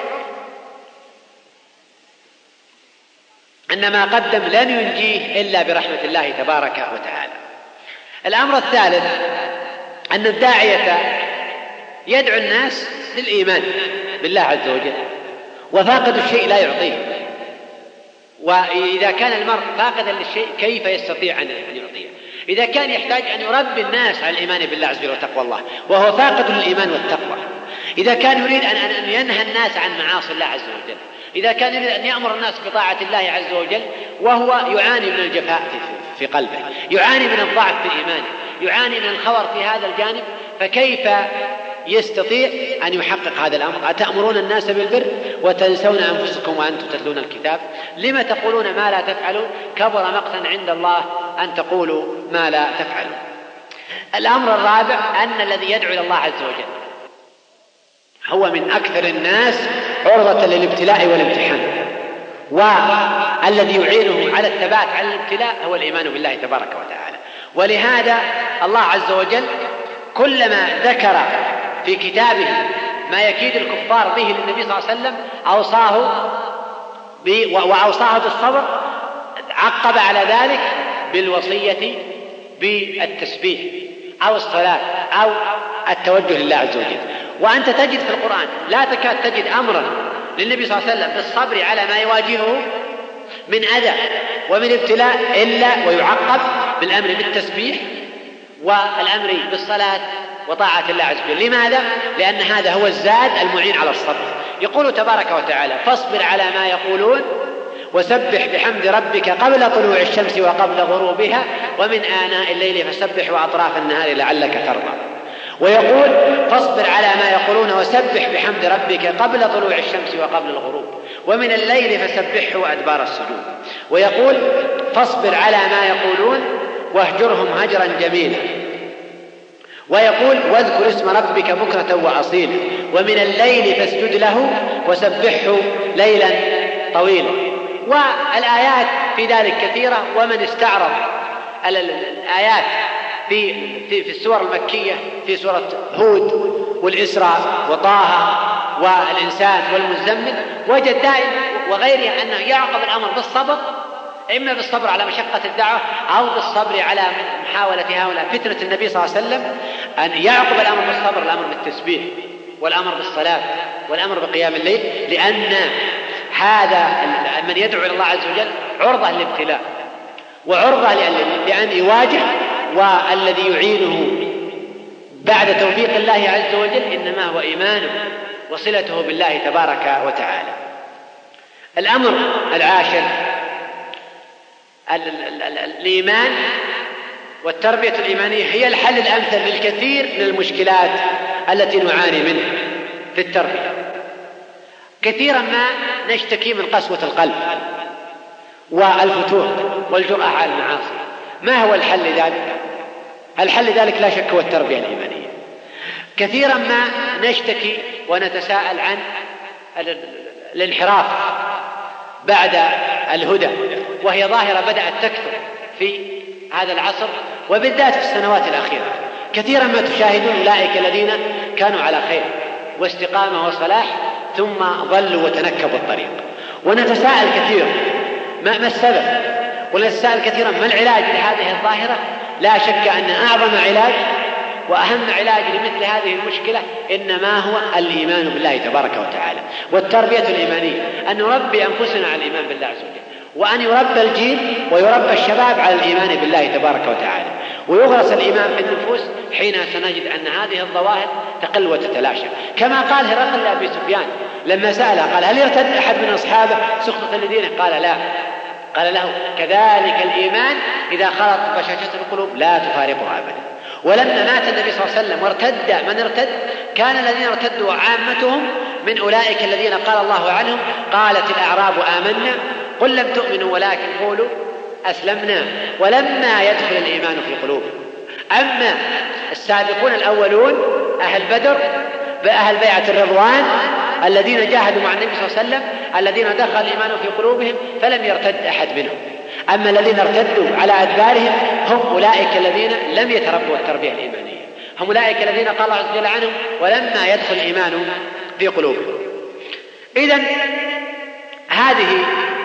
أن ما قدم لن ينجيه إلا برحمة الله تبارك وتعالى. الأمر الثالث أن الداعية يدعو الناس للإيمان بالله عز وجل، وفاقد الشيء لا يعطيه، وإذا كان المرء فاقدا للشيء كيف يستطيع أن يعطيه؟ إذا كان يحتاج أن يربي الناس على الإيمان بالله عز وجل وتقوى الله وهو فاقد للإيمان والتقوى، إذا كان يريد أن ينهى الناس عن معاصي الله عز وجل، إذا كان يريد أن يأمر الناس بطاعة الله عز وجل وهو يعاني من الجفاء في قلبه، يعاني من الضعف في إيمانه، يعاني من الخور في هذا الجانب، فكيف يستطيع أن يحقق هذا الأمر. أتأمرون الناس بالبر وتنسون أنفسكم وأنتم تتلون الكتاب لم تقولون ما لا تفعلون كبر مقتا عند الله أن تقولوا ما لا تفعلون. الأمر الرابع أن الذي يدعو إلى الله عز وجل هو من أكثر الناس عرضة للابتلاء والامتحان، والذي يعينه على الثبات على الابتلاء هو الإيمان بالله تبارك وتعالى. ولهذا الله عز وجل كلما ذكر في كتابه ما يكيد الكفار به للنبي صلى الله عليه وسلم وأوصاه بالصبر عقب على ذلك بالوصية بالتسبيح أو الصلاة أو التوجه لله عز وجل. وأنت تجد في القرآن لا تكاد تجد أمرا للنبي صلى الله عليه وسلم بالصبر على ما يواجهه من أذى ومن ابتلاء إلا ويعقب بالأمر بالتسبيح والأمر بالصلاة وطاعة الله عز وجل. لماذا؟ لأن هذا هو الزاد المعين على الصبر. يقول تبارك وتعالى فاصبر على ما يقولون وسبح بحمد ربك قبل طلوع الشمس وقبل غروبها ومن آناء الليل فسبح وأطراف النهار لعلك ترضى. ويقول فاصبر على ما يقولون وسبح بحمد ربك قبل طلوع الشمس وقبل الغروب ومن الليل فسبحه وأدبار السجود. ويقول فاصبر على ما يقولون واهجرهم هجرا جميلا. ويقول واذكر اسم ربك بكرة وأصيلا ومن الليل فاسجد له وسبحه ليلا طويلا. والآيات في ذلك كثيرة. ومن استعرض الآيات في السور المكية في سورة هود والإسراء وطه والإنسان والمزمل وجد دائما وغيرها أنه يعقب الأمر بالصبر، إما بالصبر على مشقة الدعوة أو بالصبر على محاولة هؤلاء فتنة النبي صلى الله عليه وسلم، أن يعقب الأمر بالصبر الأمر بالتسبيح والأمر بالصلاة والأمر بقيام الليل، لأن هذا من يدعو إلى الله عز وجل عرضة للابتلاء وعرضة لأن يواجه، والذي يعينه بعد توفيق الله عز وجل إنما هو إيمانه وصلته بالله تبارك وتعالى. الأمر العاشر الإيمان والتربية الإيمانية هي الحل الأمثل للكثير من المشكلات التي نعاني منها في التربية. كثيرا ما نشتكي من قسوة القلب والفتور والجرأة على المعاصي. ما هو الحل لذلك؟ الحل لذلك لا شك هو التربية الإيمانية. كثيرا ما نشتكي ونتساءل عن الانحراف بعد الهدى، وهي ظاهرة بدأت تكثر في هذا العصر وبالذات في السنوات الأخيرة. كثيرا ما تشاهدون أولئك الذين كانوا على خير واستقامة وصلاح ثم ضلوا وتنكبوا الطريق. ونتساءل كثيرا ما السبب، ونتساءل كثيرا ما العلاج لهذه الظاهرة. لا شك أن أعظم علاج وأهم علاج لمثل هذه المشكلة إنما هو الإيمان بالله تبارك وتعالى والتربية الإيمانية، أن نربي أنفسنا على الإيمان بالله عز وجل، وأن يربى الجيل ويربى الشباب على الإيمان بالله تبارك وتعالى، ويغرس الإيمان في النفوس حين سنجد أن هذه الظواهر تقل وتتلاشى. كما قال هرقل لأبي سفيان لما سأله قال هل يرتد أحد من أصحابه سخطة لدينه؟ قال لا. قال له كذلك الإيمان إذا خلط بشاشة القلوب لا تفارقها أبدا. ولما مات النبي صلى الله عليه وسلم وارتد من ارتد كان الذين ارتدوا عامتهم من أولئك الذين قال الله عنهم قالت الأعراب آمنا قل لم تؤمنوا ولكن قولوا أسلمنا ولما يدخل الإيمان في قلوبهم. أما السابقون الأولون أهل بدر بأهل بيعة الرضوان الذين جاهدوا مع النبي صلى الله عليه وسلم الذين دخل الإيمان في قلوبهم فلم يرتد أحد منهم. أما الذين ارتدوا على أدبارهم هم أولئك الذين لم يتربوا التربية الإيمانية، هم أولئك الذين قال الله عز وجل عنهم ولما يدخل الإيمان في قلوبهم. إذن هذه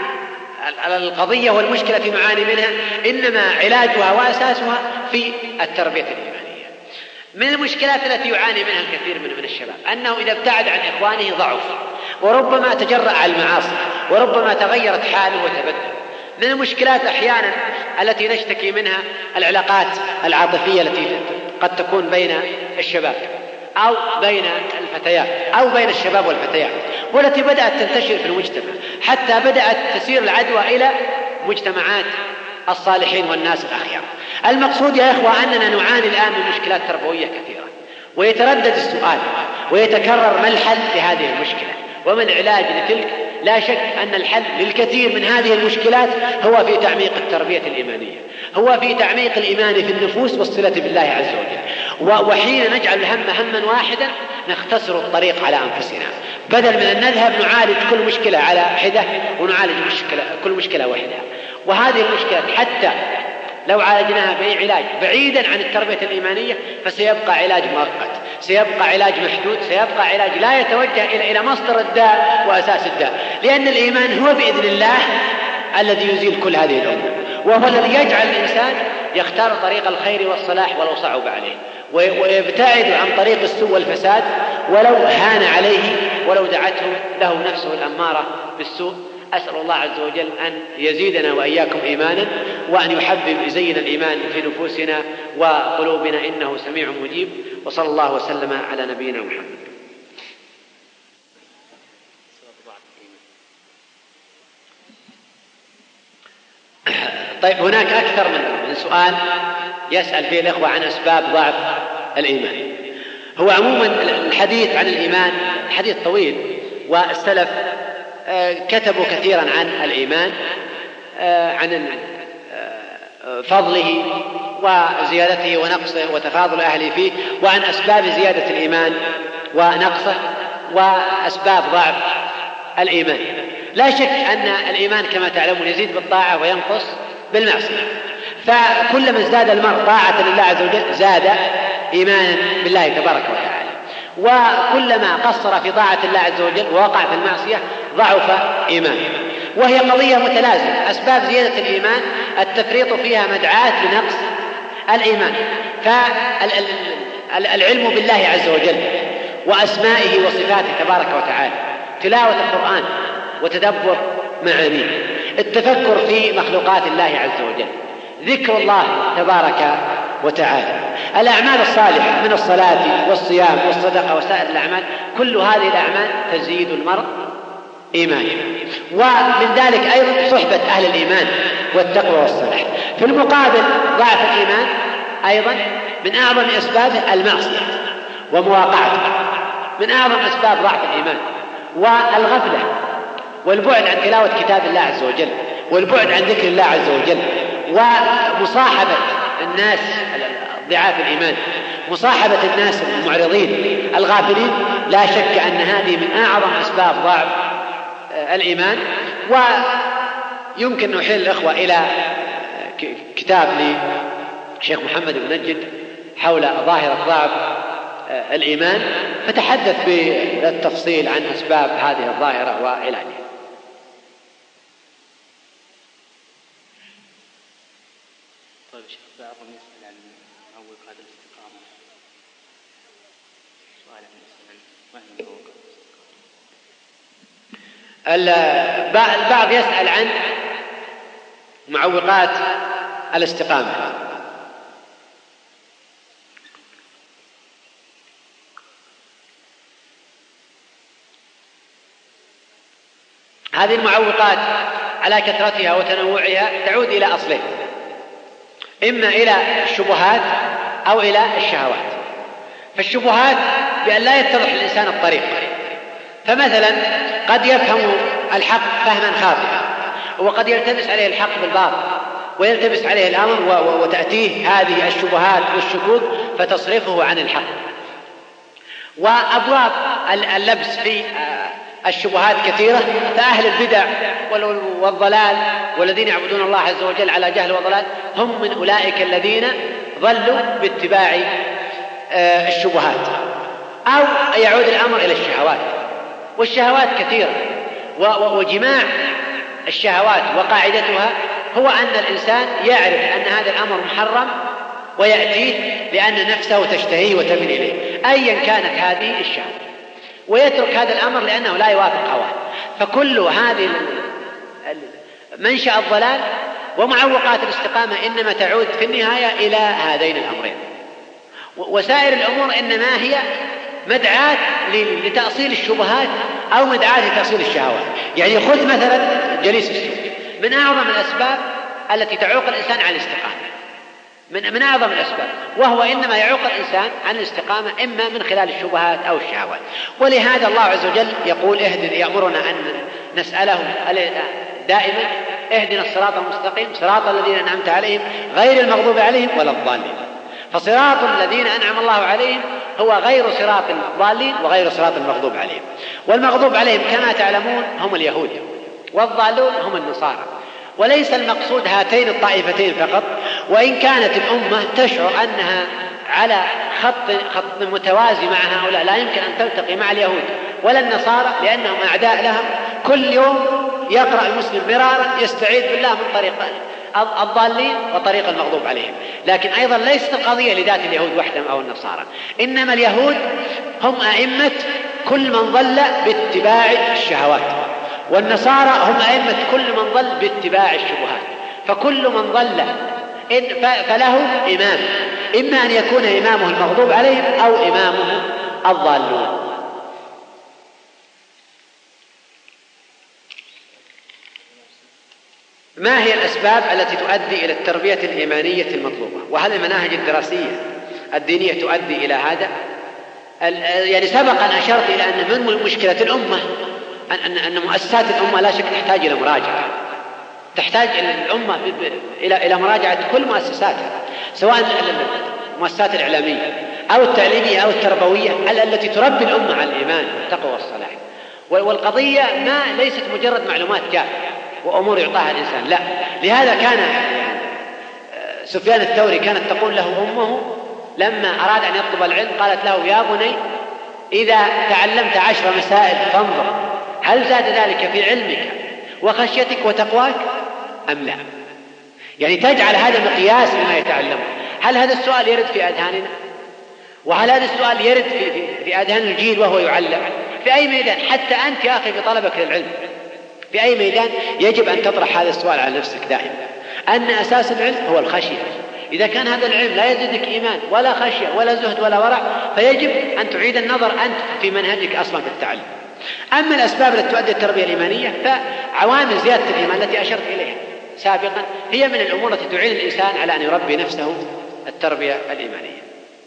القضية والمشكلة التي نعاني منها إنما علاجها وأساسها في التربية الإيمانية. من المشكلات التي يعاني منها الكثير من الشباب أنه إذا ابتعد عن إخوانه ضعف وربما تجرأ على المعاصي وربما تغيرت حاله وتبدل. من المشكلات أحيانا التي نشتكي منها العلاقات العاطفية التي قد تكون بين الشباب أو بين الفتيات أو بين الشباب والفتيات، والتي بدأت تنتشر في المجتمع حتى بدأت تسير العدوى إلى مجتمعات الصالحين والناس الأخيار. المقصود يا إخوة أننا نعاني الآن من مشكلات تربوية كثيرة، ويتردد السؤال ويتكرر ما الحل لهذه المشكلة وما العلاج لتلك. لا شك أن الحل للكثير من هذه المشكلات هو في تعميق التربية الإيمانية، هو في تعميق الإيمان في النفوس والصلة بالله عز وجل. وحين نجعل الهم هما واحدا نختصر الطريق على أنفسنا، بدل من أن نذهب نعالج كل مشكلة على حدة ونعالج كل مشكلة وحدها. وهذه المشكلة حتى لو عالجناها بأي علاج بعيدا عن التربية الإيمانية فسيبقى علاج مؤقت، سيبقى علاج محدود، سيبقى علاج لا يتوجه إلى مصدر الداء وأساس الداء، لأن الإيمان هو بإذن الله الذي يزيل كل هذه الأمور، وهو الذي يجعل الإنسان يختار طريق الخير والصلاح ولو صعب عليه، ويبتعد عن طريق السوء والفساد ولو هان عليه ولو دعته له نفسه الأمارة بالسوء. أسأل الله عز وجل أن يزيدنا وإياكم إيمانا، وأن يزين الإيمان في نفوسنا وقلوبنا، إنه سميع مجيب. وصلى الله وسلم على نبينا محمد. طيب، هناك أكثر من سؤال يسأل فيه الإخوة عن أسباب ضعف الإيمان. هو عموما الحديث عن الإيمان حديث طويل، والسلف كتبوا كثيرا عن الإيمان، عن فضله وزيادته ونقصه وتفاضل أهله فيه، وعن أسباب زيادة الإيمان ونقصه وأسباب ضعف الإيمان. لا شك أن الإيمان كما تعلمون يزيد بالطاعة وينقص بالمعصية، فكلما ازداد المرء طاعة لله عز وجل زاد إيمانا بالله تبارك وتعالى، وكلما قصر في طاعة الله عز وجل ووقع في المعصية ضعف إيمانه. وهي قضية متلازمة. أسباب زيادة الإيمان التفريط فيها مدعاة لنقص الإيمان، فالعلم بالله عز وجل وأسمائه وصفاته تبارك وتعالى، تلاوة القرآن وتدبر معانيه، التفكر في مخلوقات الله عز وجل، ذكر الله تبارك وتعالى، الأعمال الصالحة من الصلاة والصيام والصدقة وسائر الأعمال، كل هذه الأعمال تزيد المرء إيمانا. ومن ذلك أيضا صحبة أهل الإيمان والتقوى والصلاح. في المقابل ضعف الإيمان أيضا من أعظم أسبابه المعصية ومواقعته، من أعظم أسباب ضعف الإيمان، والغفلة والبعد عن تلاوة كتاب الله عز وجل، والبعد عن ذكر الله عز وجل، ومصاحبة الناس ضعاف الإيمان، مصاحبة الناس المعرضين الغافلين. لا شك أن هذه من أعظم أسباب ضعف الإيمان. ويمكن نحيل الأخوة إلى كتاب لشيخ محمد بن نجد حول ظاهرة ضعف الإيمان، فتحدث بالتفصيل عن أسباب هذه الظاهرة وعلاجها. طيب شيخ، بعضهم يسأل عن معوقات الاستقامة. سؤال ما هي معوقات؟ البعض يسأل عن معوقات الاستقامة. هذه المعوقات على كثرتها وتنوعها تعود إلى أصلين: إما إلى الشبهات أو إلى الشهوات. فالشبهات بأن لا يتضح الإنسان الطريق، فمثلا قد يفهم الحق فهما خاطئا، وقد يلتبس عليه الحق بالباطل ويلتبس عليه الأمر، وتأتيه هذه الشبهات والشكوك فتصرفه عن الحق. وأبواب اللبس في الشبهات كثيرة، فأهل البدع والضلال والذين يعبدون الله عز وجل على جهل وضلال هم من أولئك الذين ضلوا باتباع الشبهات. أو يعود الأمر إلى الشهوات، والشهوات كثيرة، وجماع الشهوات وقاعدتها هو أن الإنسان يعرف أن هذا الأمر محرم ويأتيه لأن نفسه تشتهيه وتميل إليه أيا كانت هذه الشهوة، ويترك هذا الأمر لأنه لا يوافق هواه. فكل هذه منشأ الضلال ومعوقات الاستقامة إنما تعود في النهاية إلى هذين الأمرين. وسائر الأمور إنما هي مدعاة لتأصيل الشبهات أو مدعاة لتأصيل الشهوات. يعني خذ مثلا جليس السوء، من أعظم الأسباب التي تعوق الإنسان عن الاستقامة، من أعظم الأسباب، وهو إنما يعوق الإنسان عن الاستقامة إما من خلال الشبهات أو الشهوات. ولهذا الله عز وجل يقول يأمرنا أن نسأله دائما اهدنا الصراط المستقيم صراط الذين أنعمت عليهم غير المغضوب عليهم ولا الضالين. فصراط الذين أنعم الله عليهم هو غير صراط الضالين وغير صراط المغضوب عليهم. والمغضوب عليهم كما تعلمون هم اليهود، والضالون هم النصارى. وليس المقصود هاتين الطائفتين فقط، وإن كانت الأمة تشعر أنها على خط متوازي مع هؤلاء، لا يمكن أن تلتقي مع اليهود ولا النصارى لأنهم أعداء لهم. كل يوم يقرأ المسلم مرارا يستعيذ بالله من طريق الضالين وطريق المغضوب عليهم. لكن أيضا ليست القضية لذات اليهود وحدهم أو النصارى، إنما اليهود هم أئمة كل من ضل باتباع الشهوات، والنصارى هم أئمة كل من ضل باتباع الشبهات. فكل من ضل فله إمام، إما أن يكون إمامه المغضوب عليهم أو إمامه الضالون. ما هي الأسباب التي تؤدي إلى التربية الإيمانية المطلوبة؟ وهل المناهج الدراسية الدينية تؤدي إلى هذا؟ يعني سبق أن أشرت إلى أن من مشكلة الأمة أن مؤسسات الأمة لا شك تحتاج إلى مراجعة، تحتاج الأمة إلى مراجعة كل مؤسساتها، سواء المؤسسات الإعلامية أو التعليمية أو التربوية التي تربي الأمة على الإيمان والتقوى والصلاح. والقضية ليست مجرد معلومات جافة وأمور يعطاها الإنسان، لا. لهذا كان سفيان الثوري كانت تقول له أمه لما أراد أن يطلب العلم، قالت له يا بني إذا تعلمت 10 مسائل فانظر هل زاد ذلك في علمك وخشيتك وتقواك أم لا. يعني تجعل هذا مقياس لما يتعلمه. هل هذا السؤال يرد في أذهاننا؟ وهل هذا السؤال يرد في أذهان الجيل وهو يعلم في أي ميدان؟ حتى أنت يا أخي في طلبك للعلم في أي ميدان يجب أن تطرح هذا السؤال على نفسك دائما، أن أساس العلم هو الخشية. إذا كان هذا العلم لا يزيدك إيمان ولا خشية ولا زهد ولا ورع، فيجب أن تعيد النظر أنت في منهجك أصلا في التعلم. أما الأسباب التي تؤدي التربية الإيمانية فعوامل زيادة الإيمان التي أشرت إليها سابقا هي من الأمور التي تعين الإنسان على أن يربي نفسه التربية الإيمانية.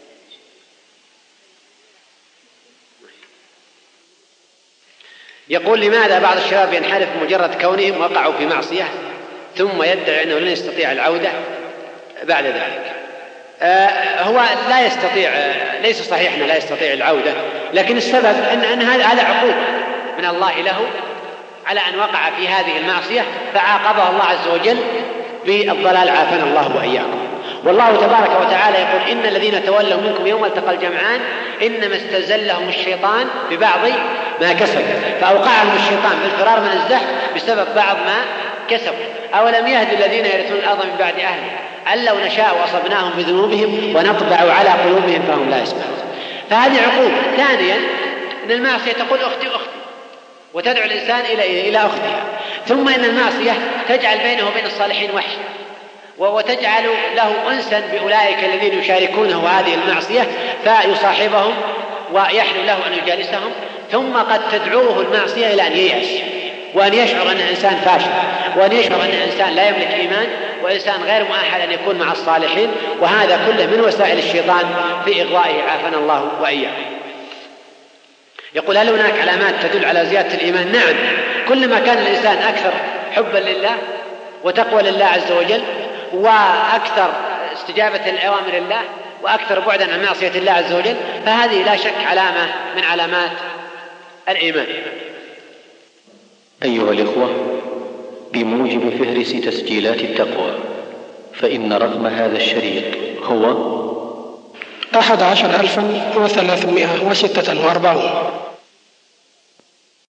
يقول لماذا بعض الشباب ينحرف مجرد كونهم وقعوا في معصية ثم يدعي أنه لن يستطيع العودة بعد ذلك؟ هو لا يستطيع، ليس صحيح أنه لا يستطيع العودة، لكن السبب أن هذا عقوبة من الله له على أن وقع في هذه المعصية فعاقبه الله عز وجل بالضلال عافانا الله وإياكم. والله تبارك وتعالى يقول إن الذين تولوا منكم يوم التقى الجمعان إنما استزلهم الشيطان ببعض ما كسب فأوقعهم الشيطان بالفرار من الزحف بسبب بعض ما كسبوا. أولم يهد الذين يرثون الأرض من بعد أهلها أن لو نشاء وأصبناهم بذنوبهم ونطبع على قلوبهم فهم لا يسمعون. فهذه عقوبة. ثانيا أن المعصية تقول أختي أختي وتدعو الإنسان إلى أختها. ثم إن المعصية تجعل بينه وبين الصالحين وحشة وتجعل له أنسا بأولئك الذين يشاركونه هذه المعصية فيصاحبهم ويحلو له أن يجالسهم. ثم قد تدعوه المعصية إلى أن ييأس وأن يشعر أن الإنسان فاشل وأن يشعر أن الإنسان لا يملك إيمان وإنسان غير مؤهل أن يكون مع الصالحين. وهذا كله من وسائل الشيطان في إغوائه عافانا الله وإياكم. يقول هل هناك علامات تدل على زيادة الإيمان؟ نعم، كلما كان الإنسان أكثر حبا لله وتقوى لله عز وجل وأكثر استجابة لأوامر الله وأكثر بعدا عن معصية الله عز وجل فهذه لا شك علامة من علامات الإيمان. أيها الإخوة، بموجب فهرس تسجيلات التقوى فإن رقم هذا الشريط هو 11,346.